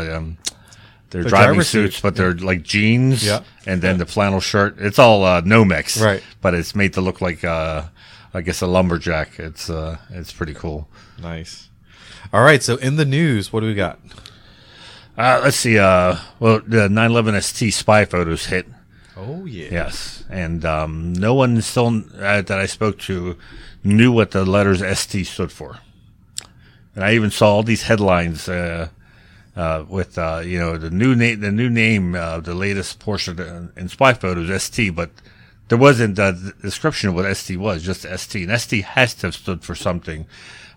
driving suits, but they're like jeans, and then the flannel shirt. It's all Nomex, right? But it's made to look like, I guess, a lumberjack. It's pretty cool. Nice. All right, so in the news, what do we got? Let's see. The 911 ST spy photos hit. Oh yeah. Yes, and no one still that I spoke to knew what the letters ST stood for, and I even saw all these headlines with the new name, the latest Porsche in spy photos ST, but there wasn't the description of what ST was, just ST, and ST has to have stood for something.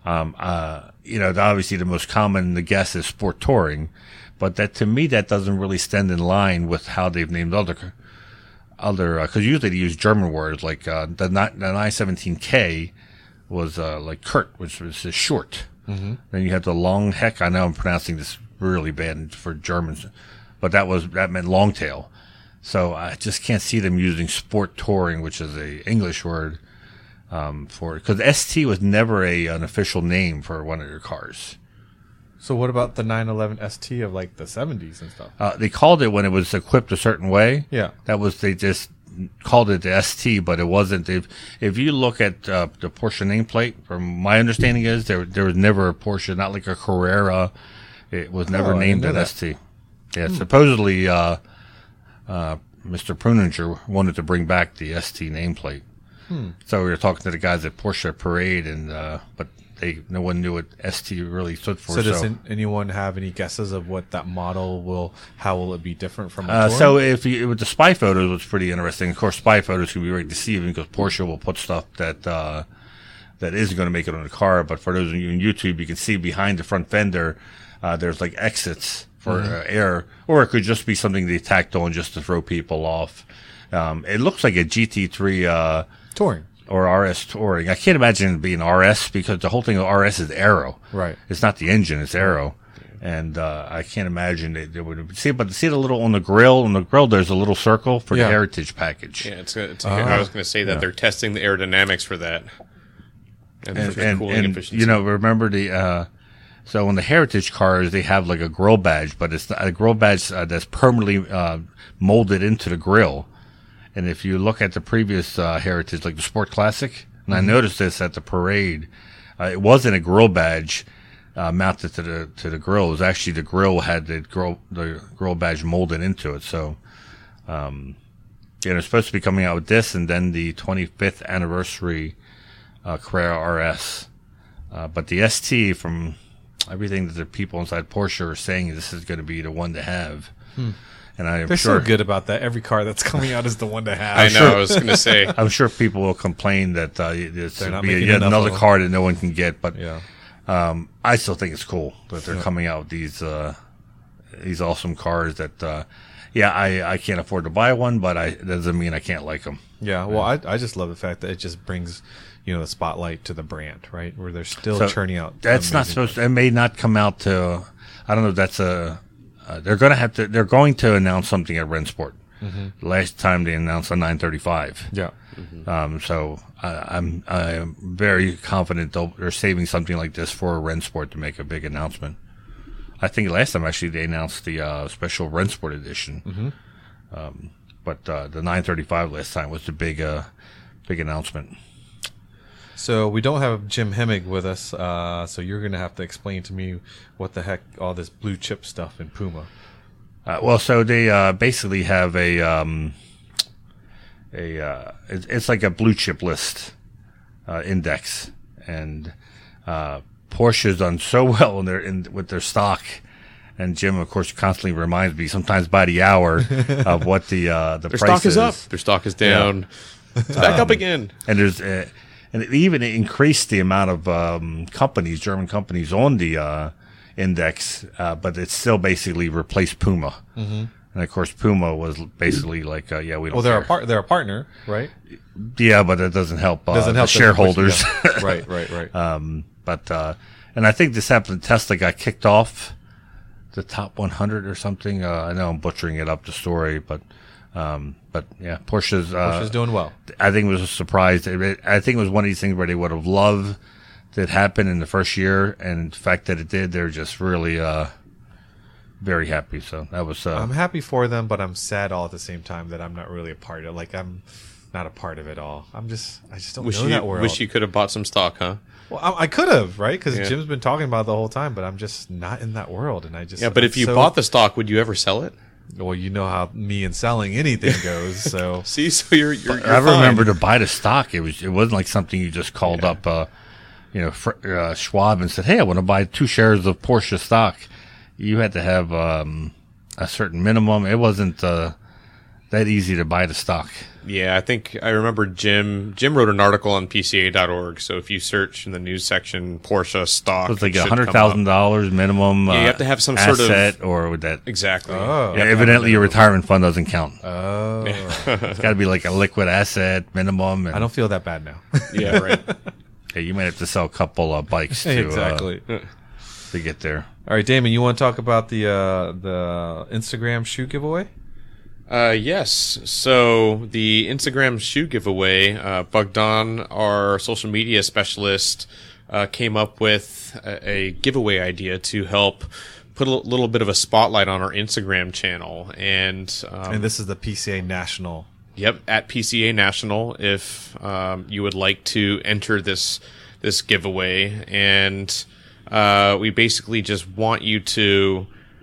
Obviously the most common guess is Sport Touring, but that to me that doesn't really stand in line with how they've named other because usually they use German words like the 917K was like Kurt, which was short. Mm-hmm. Then you have the long heck. I know I'm pronouncing this really bad for Germans, but that meant long tail. So I just can't see them using Sport Touring, which is a English word for it, because ST was never an official name for one of your cars. So what about the 911 ST of like the 70s and stuff? They called it when it was equipped a certain way. Yeah. They just called it the ST, but it wasn't. If you look at the Porsche nameplate, from my understanding is there was never a Porsche, not like a Carrera. It was never named an ST. Yeah, supposedly Mr. Pruninger wanted to bring back the ST nameplate. So we were talking to the guys at Porsche Parade, and but no one knew what ST really stood for. So does anyone have any guesses of what that model how will it be different from a Touring? So with the spy photos, was pretty interesting. Of course, spy photos can be very deceiving because Porsche will put stuff that isn't going to make it on the car. But for those of you on YouTube, you can see behind the front fender, there's like exits for air, or it could just be something they tacked on just to throw people off. It looks like a GT3 Touring. Or RS Touring. I can't imagine it being RS because the whole thing of RS is aero. Right. It's not the engine, it's aero. And I can't imagine it would see the little on the grill. On the grill, there's a little circle for the Heritage package. Yeah, I was going to say that they're testing the aerodynamics for that. And for cooling efficiency. Remember so on the Heritage cars, they have like a grill badge, but it's not a grill badge that's permanently molded into the grill. And if you look at the previous Heritage, like the Sport Classic, and I noticed this at the Parade, it wasn't a grill badge mounted to the grill. It was actually the grill had the grill badge molded into it. So, it's supposed to be coming out with this, and then the 25th anniversary Carrera RS. But the ST, from everything that the people inside Porsche are saying, this is going to be the one to have. And They're so good about that. Every car that's coming out is the one to have. I know. I was going to say. I'm sure people will complain that it's They're not be making yet enough another of them. car that no one can get. But Yeah. I still think it's cool that they're coming out with these awesome cars that, I can't afford to buy one, but that doesn't mean I can't like them. Yeah. Well, I just love the fact that it just brings, the spotlight to the brand, right? Where they're still churning out. That's not amazing supposed to, it may not come out to, I don't know if that's they're going to announce something at Rennsport. Last time they announced a 935. Yeah. So I'm very confident they're saving something like this for Rennsport to make a big announcement. I think last time actually they announced the special Rennsport edition. But the 935 last time was the big announcement. So we don't have Jim Hemmig with us, so you're going to have to explain to me what the heck all this blue chip stuff in Puma. So they basically have it's like a blue chip list index, and Porsche's done so well with their stock. And Jim, of course, constantly reminds me, sometimes by the hour, of what the Their price stock is up. Their stock is down. It's back up again. And there's and it even increased the amount of German companies on the index, but it still basically replaced Puma. And of course, Puma was basically like, we don't. Well, care. they're a partner, right? Yeah, but it doesn't help. Doesn't the help shareholders. Yeah. Right. And I think this happened. Tesla got kicked off the top 100 or something. I know I'm butchering it up the story, but yeah, Porsche's doing well. I think it was a surprise. I think it was one of these things where they would have loved that happened in the first year, and the fact that it did, they're just really very happy. So that was. I'm happy for them, but I'm sad all at the same time that I'm not really a part of. Like, I'm not a part of it all. I just don't know that world. Wish you could have bought some stock, huh? Well, I could have, right? Because Jim's been talking about it the whole time, but I'm just not in that world, and I just but if you bought the stock, would you ever sell it? Well, you know how me and selling anything goes. So See, so you're I remember to buy the stock. It wasn't like something you just called up, Schwab and said, "Hey, I want to buy 2 shares of Porsche stock." You had to have a certain minimum. It wasn't that easy to buy the stock. Yeah, I think I remember Jim wrote an article on PCA.org. So if you search in the news section, Porsche stock, It was like $100,000 minimum. Yeah, you have to have some asset, sort of or would that exactly. Oh. Yeah, evidently your retirement fund doesn't count. Oh, It's got to be like a liquid asset minimum. And, I don't feel that bad now. Yeah, right. yeah, you might have to sell a couple of bikes to Exactly. to get there. All right, Damon, you want to talk about the Instagram shoe giveaway? Yes. So the Instagram shoe giveaway, Bogdan, our social media specialist, came up with a giveaway idea to help put a little bit of a spotlight on our Instagram channel. And this is the PCA National. Yep, at PCA National, if you would like to enter this giveaway. And we basically just want you to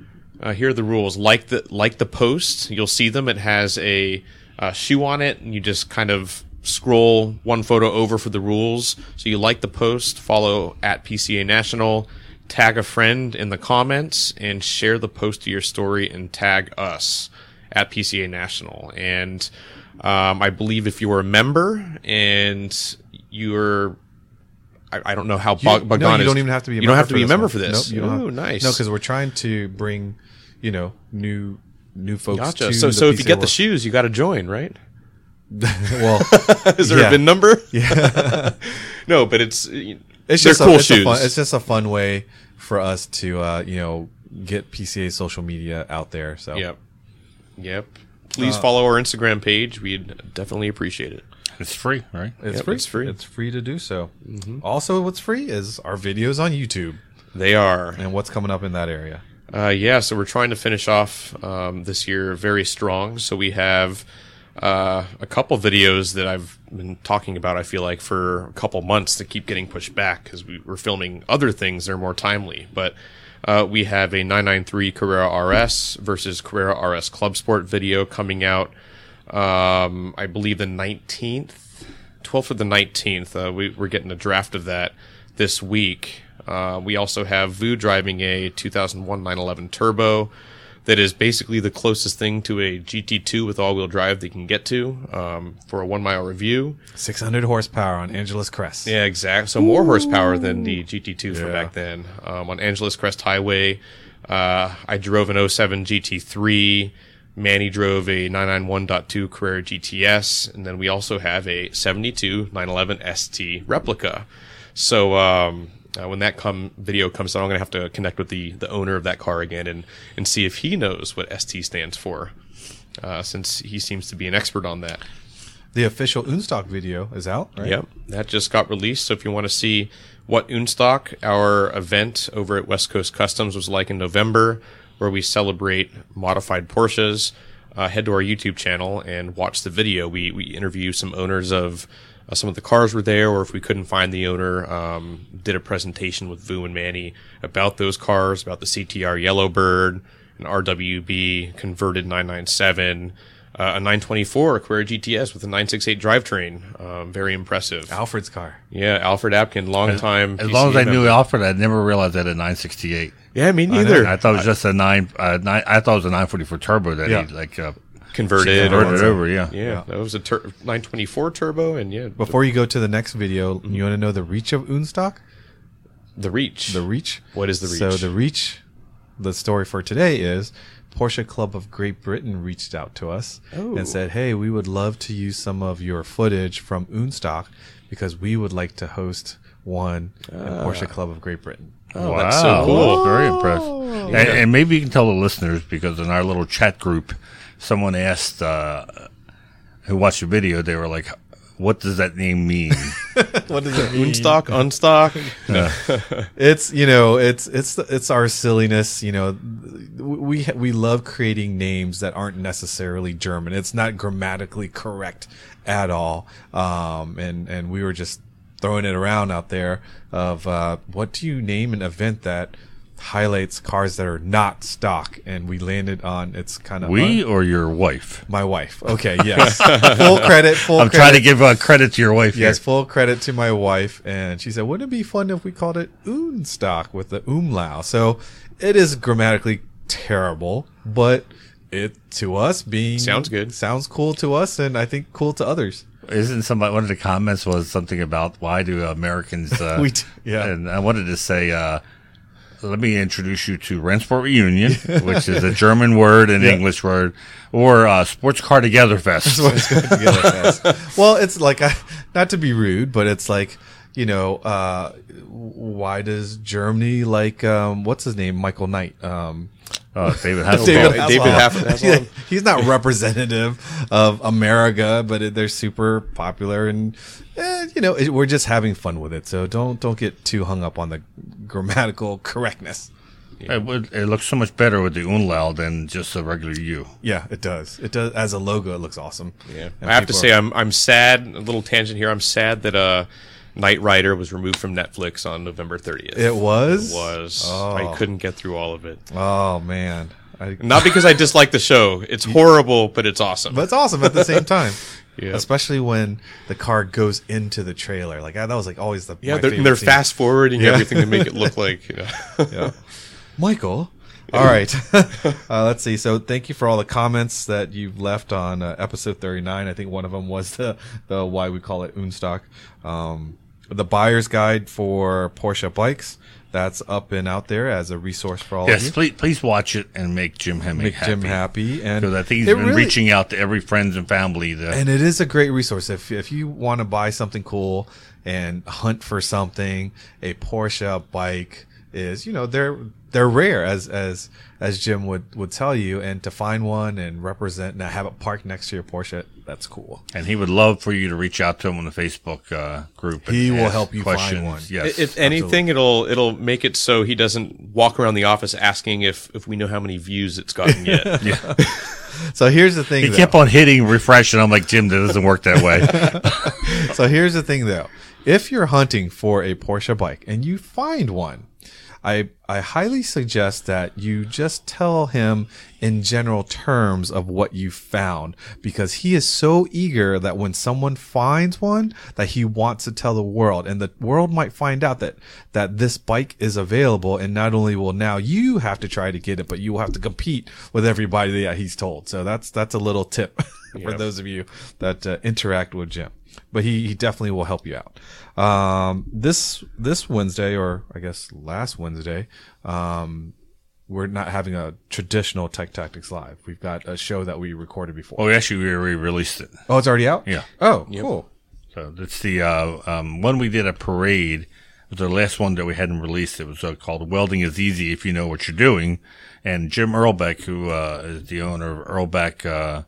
here are the rules. Like the post, you'll see them. It has a shoe on it, and you just kind of scroll one photo over for the rules. So you like the post, follow at PCA National, tag a friend in the comments, and share the post to your story and tag us at PCA National. And I believe if you're a member and you're, I don't know how Bogdan is. No, you don't even have to be a member. You don't have to be a member one. for this. Nope, you don't Ooh, have, nice. No, because we're trying to bring, new folks Gotcha. to So the if you PCA get the world. shoes, you got to join, right? Well, Is there yeah. a VIN number? Yeah. No, but it's It's they're just cool it's shoes. it's just a fun way for us to get PCA social media out there. So Yep. Please follow our Instagram page. We'd definitely appreciate it. It's free, right? it's Yep, free. it's free. It's free to do so. Also, what's free is our videos on YouTube They are. and what's coming up in that area. So we're trying to finish off this year very strong. So we have a couple videos that I've been talking about, I feel like, for a couple months that keep getting pushed back because we're filming other things that are more timely. But we have a 993 Carrera RS versus Carrera RS Club Sport video coming out, I believe the 19th, 12th or the 19th. We're getting a draft of that this week. We also have Vu driving a 2001 911 Turbo that is basically the closest thing to a GT2 with all-wheel drive they can get to for a 1 mile review. 600 horsepower on Angeles Crest. Yeah, exactly. So more horsepower than the GT2 from Yeah. back then. On Angeles Crest Highway, I drove an 07 GT3. Manny drove a 991.2 Carrera GTS. And then we also have a 72 911 ST replica. So when that video comes out, I'm going to have to connect with the owner of that car again and see if he knows what ST stands for, since he seems to be an expert on that. The official Unstock video is out, right? Yep, that just got released. So if you want to see what Unstock, our event over at West Coast Customs, was like in November, where we celebrate modified Porsches, head to our YouTube channel and watch the video. We interview some owners of some of the cars were there, or if we couldn't find the owner, did a presentation with Vu and Manny about those cars, about the CTR Yellowbird, an RWB converted 997, a 924 Carrera GTS with a 968 drivetrain. Very impressive. Alfred's car. Yeah, Alfred Apkin, long time. As long as PCA I knew member. Alfred, I never realized that a 968. Yeah, me neither. I thought it was just a I thought it was a 944 turbo that Yeah. he Converted converted over. Yeah. Yeah, that was a 924 turbo, and yeah, Before you go to the next video, you want to know the reach of Unstock? the reach. The reach? What is the reach? So the reach, the story for today is Porsche Club of Great Britain reached out to us and said, hey, we would love to use some of your footage from Unstock because we would like to host one in Porsche Club of Great Britain. Oh, Wow, that's so cool. Very impressed. And maybe you can tell the listeners, because in our little chat group, someone asked who watched the video, they were like, what does that name mean? What does it mean? Unstock, unstock. It's it's our silliness. We love creating names that aren't necessarily German. It's not grammatically correct at all. And we were just throwing it around out there of what do you name an event that highlights cars that are not stock, and we landed on it's kind of Or your wife? my wife. Okay, yes, full credit. I'm trying to give credit to your wife Yes, here. full credit to my wife. And she said, wouldn't it be fun if we called it Unstock with the umlau? So it is grammatically terrible, but it to us being Sounds good. sounds cool to us, and I think cool to others. Isn't somebody, one of the comments was something about why do Americans, Yeah. and I wanted to say, let me introduce you to Rensport Reunion, which is a German word and English word, or Sports Car Together Fest. Well, it's like not to be rude, but it's like why does Germany like what's his name, Michael Knight? David Hasselhoff. David Hasselhoff. He's not representative of America, but they're super popular, and we're just having fun with it. So don't get too hung up on the grammatical correctness. It looks so much better with the umlaut than just a regular U. Yeah, it does. It does. As a logo, it looks awesome. Yeah, And I have to people say, I'm sad. A little tangent here. I'm sad that Knight Rider was removed from Netflix on November 30th. It was? It was. Oh. I couldn't get through all of it. Oh man, Not because I dislike the show. It's horrible, but it's awesome. But it's awesome at the same time. Yeah. Especially when the car goes into the trailer. Like that was like always my favorite they're scene. fast forwarding everything to make it look like. Yeah. Michael. All right. Let's see. So thank you for all the comments that you've left on episode 39. I think one of them was the why we call it Unstock. The buyer's guide for Porsche bikes. That's up and out there as a resource for all of you. Yes, please watch it and make Jim Hemming happy. Jim happy. And because I think he's been reaching out to every friends and family. And it is a great resource. If you want to buy something cool and hunt for something, a Porsche bike is, they're rare as Jim would tell you, and to find one and represent and have it parked next to your Porsche, that's cool. And he would love for you to reach out to him on the Facebook group. He will help you find one. Yes, if anything, it'll make it so he doesn't walk around the office asking if we know how many views it's gotten yet. Yeah. So here's the thing. He kept on hitting refresh, and I'm like, Jim, that doesn't work that way. So here's the thing, though. If you're hunting for a Porsche bike and you find one, I highly suggest that you just tell him in general terms of what you found, because he is so eager that when someone finds one that he wants to tell the world, and the world might find out that this bike is available, and not only will now you have to try to get it, but you will have to compete with everybody that he's told. So that's a little tip for those of you that interact with Jim. But he definitely will help you out. This Wednesday, or I guess last Wednesday, we're not having a traditional Tech Tactics Live. We've got a show that we recorded before. Oh, actually, we re-released it. Oh, it's already out? Yeah. Oh, cool. So that's the one we did a parade. It was the last one that we hadn't released. It was called Welding is Easy If You Know What You're Doing. And Jim Earlbeck, who is the owner of Earlbeck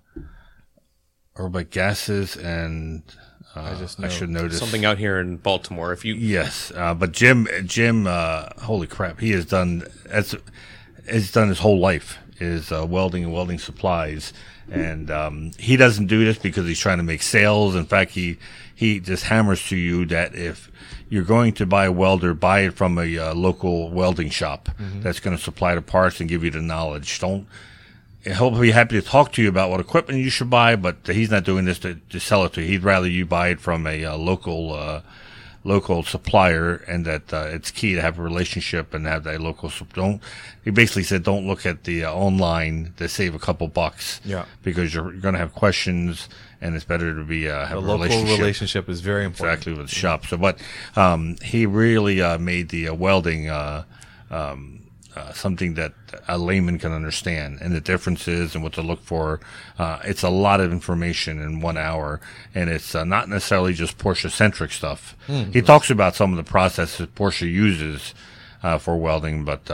Gases and... I should notice something out here in Baltimore. Yes, but Jim, holy crap, he has done his whole life is welding and welding supplies, and he doesn't do this because he's trying to make sales. In fact, he just hammers to you that if you're going to buy a welder, buy it from a local welding shop that's going to supply the parts and give you the knowledge. He'll be happy to talk to you about what equipment you should buy, but he's not doing this to sell it to you. He'd rather you buy it from a local supplier, and that it's key to have a relationship and have that local. He basically said, don't look at the online to save a couple bucks. Yeah, because you're going to have questions, and it's better to be have a local relationship is very important. Exactly, with the shop. So, but he really made the welding. Something that a layman can understand, and the differences and what to look for. It's a lot of information in 1 hour, and it's not necessarily just Porsche-centric stuff. Mm-hmm. He talks about some of the processes Porsche uses for welding, but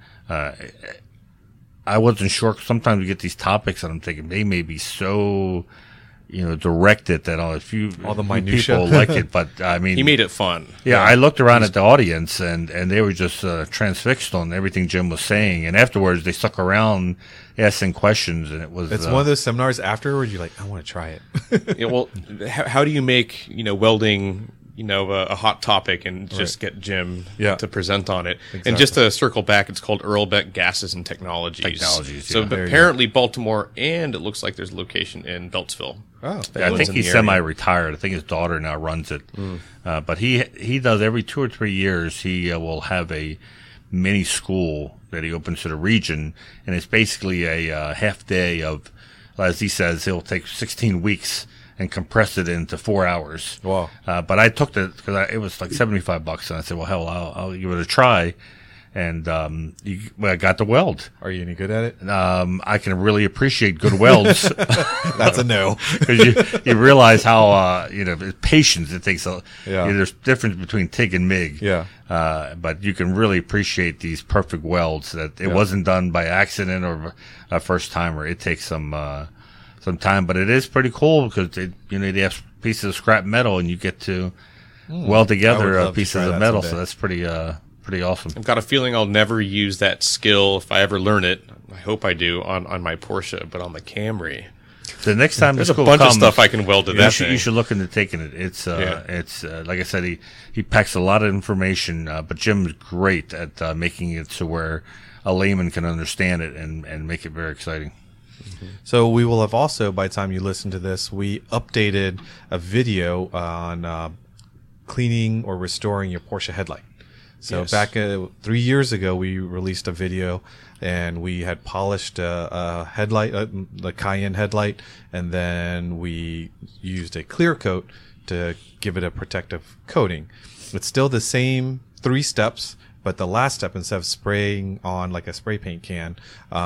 I wasn't sure. Sometimes we get these topics, and I'm thinking they may be so... directed that a few people like it, but I mean, he made it fun. Yeah, I looked around at the audience, and they were just transfixed on everything Jim was saying. And afterwards, they stuck around asking questions, and it's one of those seminars afterwards you're like, I want to try it. Yeah, well, how do you make welding a hot topic and just get Jim to present on it? Exactly. And just to circle back, it's called Earlbeck Gases and Technologies. So apparently Baltimore, and it looks like there's a location in Beltsville. Oh, yeah, I think he's semi-retired. I think his daughter now runs it. But he does every 2 or 3 years. He will have a mini school that he opens to the region, and it's basically a half day of, as he says, he'll take 16 weeks and compress it into 4 hours. Wow. But I took because it was like $75, and I said, well, hell, I'll give it a try. And I got the weld. Are you any good at it? I can really appreciate good welds. That's a no. Because you realize how patience it takes. There's difference between TIG and MIG. Yeah. But you can really appreciate these perfect welds. That it wasn't done by accident or a first timer. It takes some time, but it is pretty cool because they have pieces of scrap metal, and you get to weld together pieces of metal. So that's pretty awesome. I've got a feeling I'll never use that skill if I ever learn it. I hope I do on my Porsche, but on the Camry. The next time there's a bunch of stuff I can weld to that thing. You should look into taking it. It's like I said, he packs a lot of information, but Jim's great at making it to where a layman can understand it and make it very exciting. So we will have also, by the time you listen to this, we updated a video on cleaning or restoring your Porsche headlight. So Yes. back 3 years ago, we released a video, and we had polished a headlight, the Cayenne headlight, and then we used a clear coat to give it a protective coating. It's still the same 3 steps, but the last step, instead of spraying on like a spray paint can,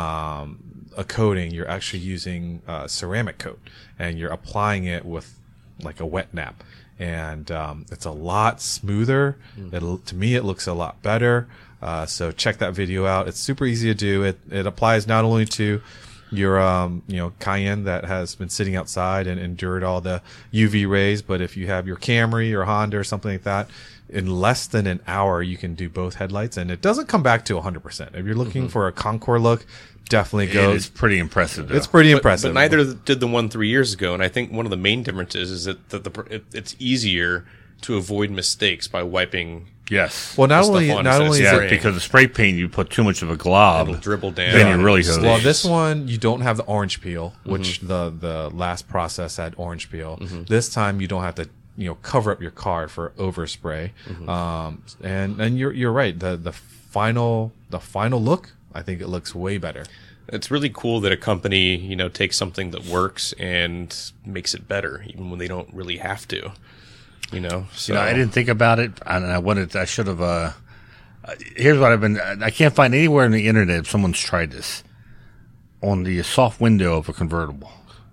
a coating, you're actually using a ceramic coat, and you're applying it with like a wet nap. And it's a lot smoother. To me, it looks a lot better. So check that video out. It's super easy to do. It applies not only to your Cayenne that has been sitting outside and endured all the UV rays, but if you have your Camry or Honda or something like that, in less than an hour you can do both headlights, and it doesn't come back to 100%. If you're looking for a Concours look, definitely go. It's pretty impressive, though. It's pretty impressive. But neither did the one 3 years ago, and I think one of the main differences is that it's easier to avoid mistakes by wiping. Yes. Well, not stuff only on not instead of only is Yeah, it spraying. because the spray paint, you put too much of a glob. It'll dribble down. Then you really go. well, this one you don't have the orange peel, which the last process had orange peel. This time you don't have to cover up your car for overspray. And you're right. The final look, I think it looks way better. It's really cool that a company, takes something that works and makes it better, even when they don't really have to. So I didn't think about it, and I should have. Here's what I can't find anywhere on the internet if someone's tried this on the soft window of a convertible.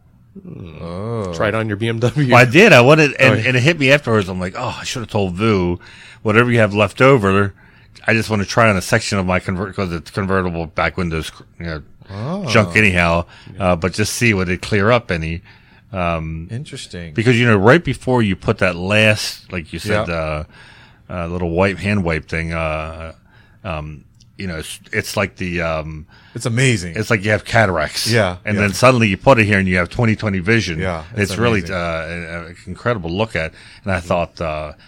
try it on your BMW. Well, I did. I wanted, and it hit me afterwards. I'm like, oh, I should have told Vu, whatever you have left over, I just want to try on a section of my because it's convertible back windows, junk anyhow. But just see would it clear up any. Interesting. Because right before you put that last, like you said, little hand wipe thing, it's like the It's amazing. it's like you have cataracts, Yeah, and yeah. then suddenly you put it here and you have 20/20 vision. Yeah, it's it's really amazing. an incredible to look at. And I thought,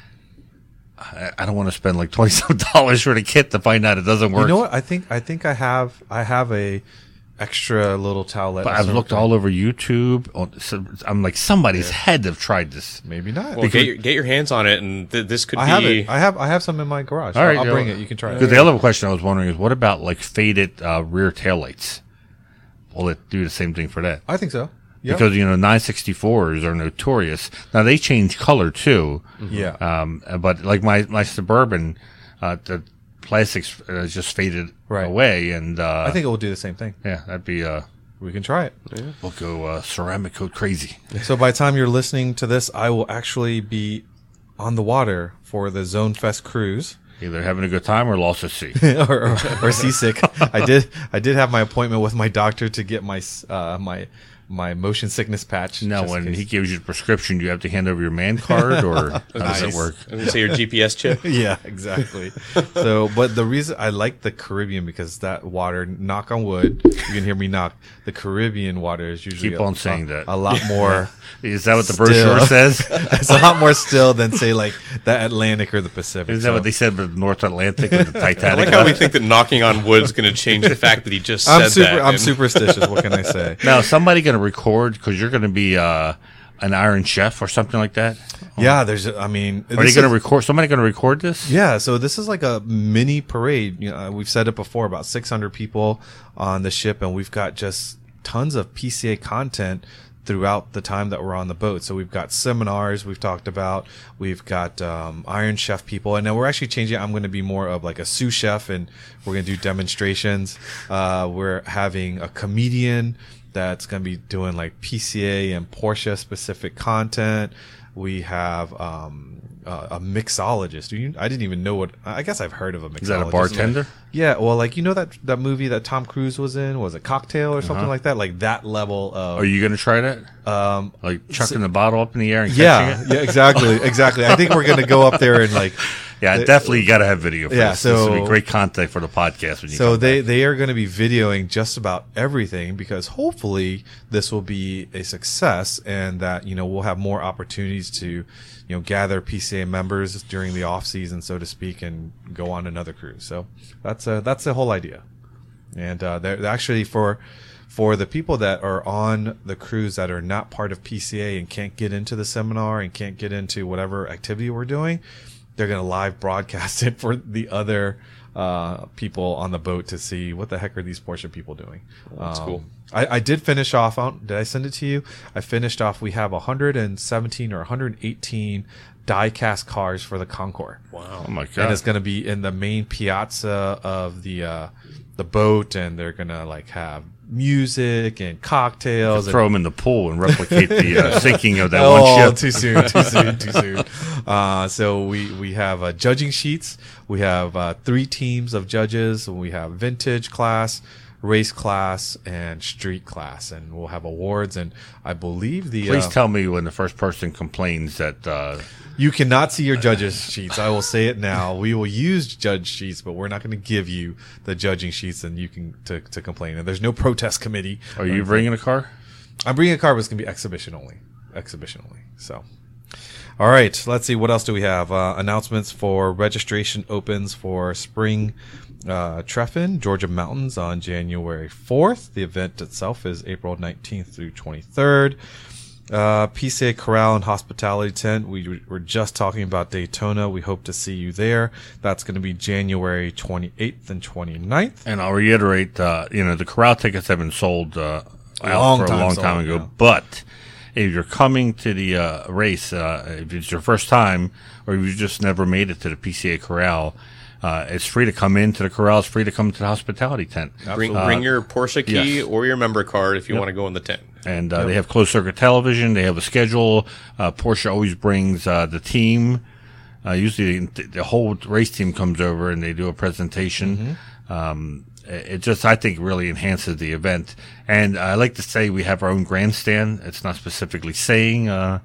I don't want to spend like $20 for the kit to find out it doesn't work. You know what? I think I have a extra little towelette. But I've looked all over YouTube. I'm like, somebody's had to have tried this. Maybe not. Well, get your hands on it, and this could I be. have it. I have some in my garage. All right, I'll Joe. bring it. You can try it. Because the other question I was wondering is, what about like faded rear taillights? Will it do the same thing for that? I think so. Yeah. Because 964s are notorious. Now they change color too. Yeah. But like my Suburban, the plastics just faded Right. away, and I think it will do the same thing. yeah, that'd be We can try it. we'll go ceramic coat crazy. So by the time you're listening to this, I will actually be on the water for the Zone Fest cruise. Either having a good time or lost at sea. or seasick. I did have my appointment with my doctor to get my my motion sickness patch. Now, just in when case. he gives you the prescription, do you have to hand over your man card, or how does it work? I was gonna say your GPS chip. Yeah, exactly. So, but the reason I like the Caribbean, because that water, knock on wood, you can hear me knock. The Caribbean water is usually Keep on saying that. a lot more. Is that what the Still. brochure says? It's a lot more still than say like the Atlantic or the Pacific. Is that what they said with North Atlantic with the I Titanic? like how we think that knocking on wood's going to change the fact that he just said that. I'm and- superstitious. What can I say? Now, is somebody going to record because you're going to be an Iron Chef or something like that? Yeah, there's. I mean, Are they going to record? Somebody going to record this? Yeah, so this is like a mini parade. We've said it before, about 600 people on the ship, and we've got just tons of PCA content throughout the time that we're on the boat. So we've got seminars we've talked about. We've got Iron Chef people, and then we're actually changing. I'm going to be more of like a sous chef, and we're going to do demonstrations. We're having a comedian that's going to be doing like PCA and Porsche specific content. We have a mixologist. I didn't even know what. I guess I've heard of a mixologist. Is that a bartender? Yeah, well, like that movie that Tom Cruise was in, was it Cocktail or something like that? Like that level of. Are you going to try that? Like chucking the bottle up in the air and Yeah, catching it? yeah, exactly. I think we're gonna go up there and like. Yeah, definitely you got to have video for Yeah, this. This will so- be great content for the podcast when you So come back. they are going to be videoing just about everything, because hopefully this will be a success, and that we'll have more opportunities to gather PCA members during the off season, so to speak, and go on another cruise. So that's the whole idea. And they're actually for the people that are on the cruise that are not part of PCA and can't get into the seminar and can't get into whatever activity we're doing, they're going to live broadcast it for the other people on the boat to see what the heck are these Porsche people doing. That's cool. I did finish off. Did I send it to you? I finished off. We have 117 or 118 die-cast cars for the Concours. Wow. Oh my god! And it's going to be in the main piazza of the boat, and they're going to like have music and cocktails. Throw them in the pool and replicate the sinking of that Oh, one ship. too soon. So we have judging sheets. We have 3 teams of judges. We have vintage class, race class, and street class, and we'll have awards. And I believe Please tell me when the first person complains that you cannot see your judges sheets. I will say it now. We will use judge sheets, but we're not going to give you the judging sheets, and you can to complain. And there's no protest committee. are you bringing a car? I'm bringing a car, but it's going to be exhibition only. So, all right. Let's see. What else do we have? Announcements for registration opens for Spring Treffin, Georgia Mountains on January 4th. The event itself is April 19th through 23rd. PCA Corral and Hospitality Tent. We were just talking about Daytona. We hope to see you there. That's going to be January 28th and 29th. And I'll reiterate, the corral tickets have been sold out for a long time ago. Yeah. But if you're coming to the race, if it's your first time or if you just never made it to the PCA Corral, it's free to come into the corral. It's free to come to the hospitality tent. Bring your Porsche key yes. or your member card if you want to go in the tent. And they have closed circuit television. They have a schedule. Porsche always brings the team. Usually the whole race team comes over and they do a presentation. It just, I think, really enhances the event. And I like to say we have our own grandstand. It's not specifically saying that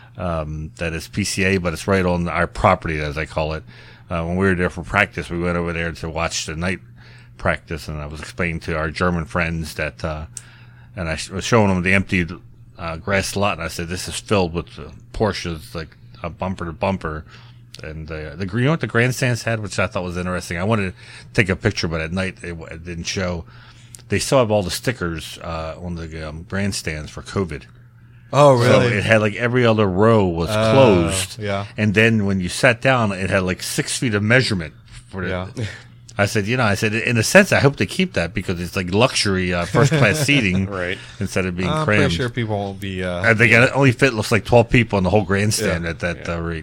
it's PCA, but it's right on our property, as I call it. When we were there for practice, we went over there to watch the night practice, and I was explaining to our German friends that, and I was showing them the empty grass lot, and I said, this is filled with Porsches, like bumper to bumper. And you know what the grandstands had, which I thought was interesting? I wanted to take a picture, but at night it didn't show. They still have all the stickers on the grandstands for COVID. Oh, really? So it had like every other row was closed. Yeah. And then when you sat down, it had like 6 feet of measurement for the. Yeah. I said, in a sense, I hope they keep that because it's like luxury first class seating, Right. Instead of being I'm crammed. pretty sure people won't be. And they got only fit looks like 12 people in the whole grandstand at that rate.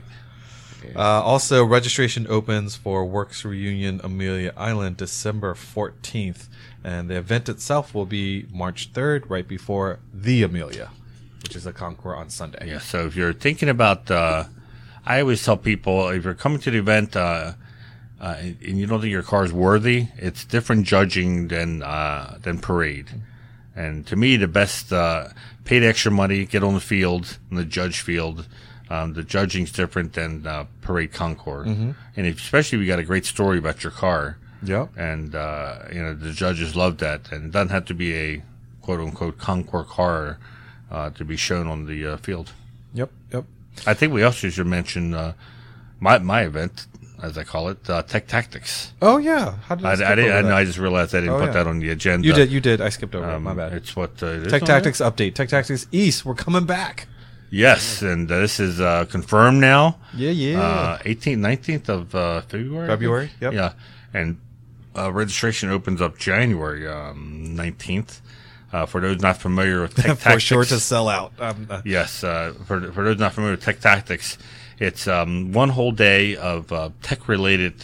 Also, registration opens for Works Reunion Amelia Island December 14th, and the event itself will be March 3rd, right before the Amelia, which is a Concours on Sunday. Yeah, so if you're thinking about, I always tell people, if you're coming to the event and you don't think your car's worthy, it's different judging than parade. And to me, the best, pay the extra money, get on the field, on the judge field. The judging's different than parade Concours. And especially if you got a great story about your car. Yep. And, the judges love that. And it doesn't have to be a quote-unquote Concours car to be shown on the field. Yep. I think we also should mention my event, as I call it, Tech Tactics. Oh, yeah. How did I skip over that? I just realized I didn't put yeah. that on the agenda. You did. I skipped over it. My bad. It's what it is Tech on Tactics update. Tech Tactics East. We're coming back. Yes, and this is confirmed now. Yeah. 18th, 19th of February. February, yep. Yeah, and registration opens up January 19th. For those not familiar with Tech For Tactics, sure to sell out. yes. For those not familiar with Tech Tactics, it's one whole day of tech-related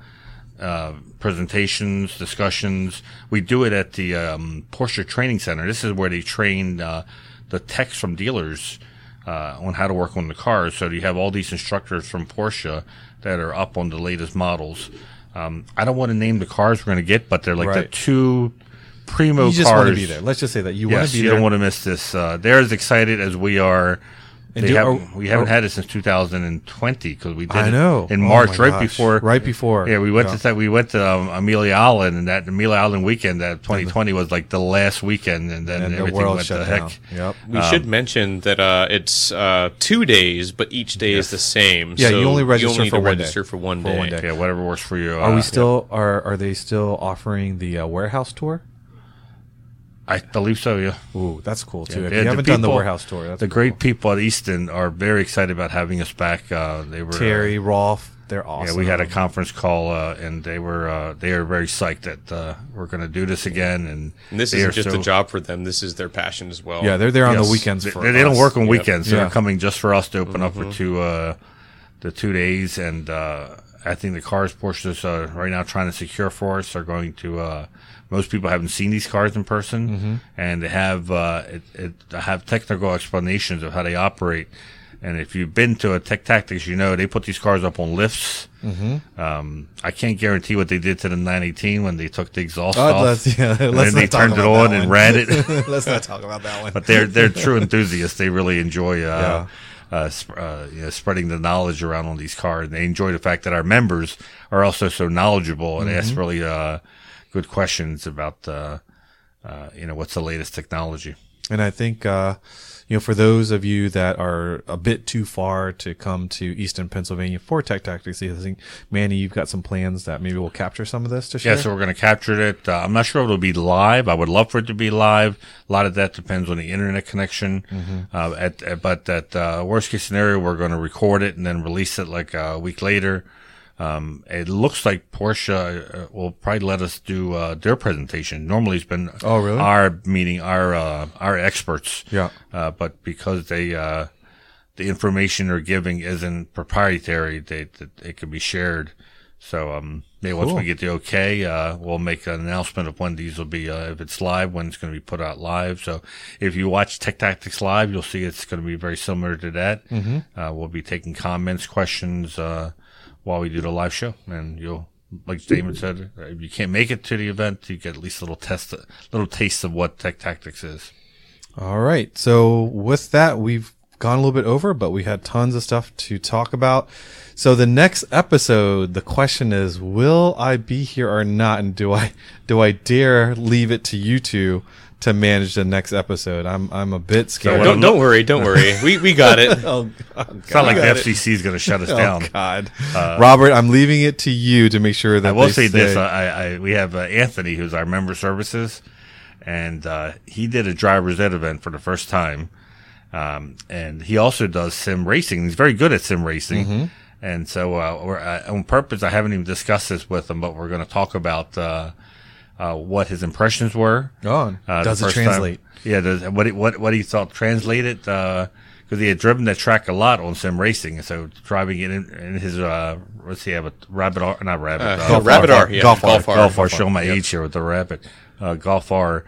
presentations, discussions. We do it at the Porsche Training Center. This is where they train the techs from dealers on how to work on the cars. So you have all these instructors from Porsche that are up on the latest models. I don't want to name the cars we're going to get, but they're like the two primo cars. You just want to be there. Let's just say that you want to be you there. don't want to miss this. They're as excited as we are. And we haven't had it since 2020 because we did I know. it in Oh March, my right gosh. before. Right before. Yeah, we went to Amelia Island, and that Amelia Island weekend, that 2020 was like the last weekend, and then and the everything world went shut to down. heck. Yep. We should mention that it's 2 days, but each day is the same. Yeah, so you only register need for to one day. register for one For day. one day. Yeah, whatever works for you. Are we still are they still offering the warehouse tour? I believe so. Yeah. Ooh, that's cool too. Yeah, If the you haven't done the people- warehouse tour, that's The cool. great people at Easton are very excited about having us back. They were Terry, Rolf, they're awesome. Yeah, we had a conference call, and they are very psyched that we're going to do this again. And And this they isn't are just so- a job for them. This is their passion as well. Yeah, they're there on Yes. the weekends They, for they don't us. work on Yep. weekends. So Yeah. they're coming just for us to open up for the 2 days. And I think the cars Porsche's right now trying to secure for us are going to. Most people haven't seen these cars in person, and they have have technical explanations of how they operate. And if you've been to a Tech Tactics, you know they put these cars up on lifts. I can't guarantee what they did to the 918 when they took the exhaust off. Let's and then not they talk turned it about on that and one. ran it. Let's not talk about that one. But they're true enthusiasts. They really enjoy Yeah. spreading the knowledge around on these cars. And they enjoy the fact that our members are also so knowledgeable and ask really good questions about what's the latest technology. And I think, for those of you that are a bit too far to come to Easton, Pennsylvania for Tech Tactics, I think, Manny, you've got some plans that maybe will capture some of this to share? Yeah, so we're going to capture it. I'm not sure if it'll be live. I would love for it to be live. A lot of that depends on the internet connection. But at worst case scenario, we're going to record it and then release it like a week later. It looks like Porsche will probably let us do their presentation. Normally, it's been really? our experts. Yeah. But because the information they're giving isn't proprietary, it can be shared. So maybe once we get the okay, we'll make an announcement of when these will be, if it's live, when it's going to be put out live. So if you watch Tech Tactics Live, you'll see it's going to be very similar to that. We'll be taking comments, questions while we do the live show, and you'll, like Damon said, if you can't make it to the event, you get at least a little taste of what Tech Tactics is. All right. So with that, we've gone a little bit over, but we had tons of stuff to talk about. So the next episode, the question is, will I be here or not? And do I dare leave it to you two to manage the next episode? I'm a bit scared. Don't worry. We got it. It's not like the FCC is going to shut us down. Oh God, Robert, I'm leaving it to you to make sure that I will they say this: stay. we have Anthony, who's our member services, and he did a driver's ed event for the first time, and he also does sim racing. He's very good at sim racing, and so we're on purpose. I haven't even discussed this with him, but we're going to talk about what his impressions were. Does the it first time. translate? Yeah, what he thought translated. Because he had driven that track a lot on sim racing, and so driving it in his what's he have a Rabbit R, not Rabbit, Rabbit R, yeah, Golf R. Golf R. Show my age here with the Rabbit, Golf R.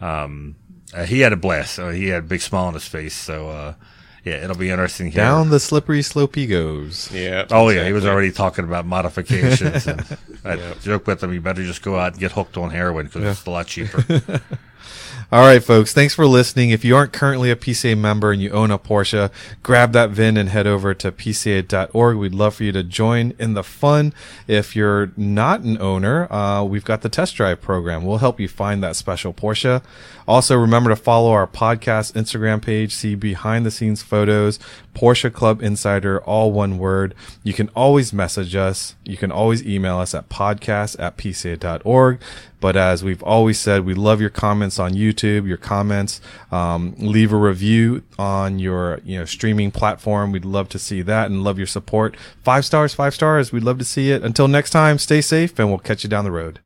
He had a blast. He had a big smile on his face. So yeah, it'll be interesting. Here. Down the slippery slope he goes. Yeah. Oh yeah, he was already talking about modifications. And I joked with him, you better just go out and get hooked on heroin because it's a lot cheaper. All right, folks, thanks for listening. If you aren't currently a PCA member and you own a Porsche, grab that VIN and head over to PCA.org. We'd love for you to join in the fun. If you're not an owner, we've got the test drive program. We'll help you find that special Porsche. Also, remember to follow our podcast Instagram page, see behind the scenes photos, Porsche Club Insider, all one word. You can always message us. You can always email us at podcast@pca.org. But as we've always said, we love your comments on YouTube, your comments. Leave a review on your streaming platform. We'd love to see that and love your support. 5 stars, 5 stars. We'd love to see it. Until next time, stay safe and we'll catch you down the road.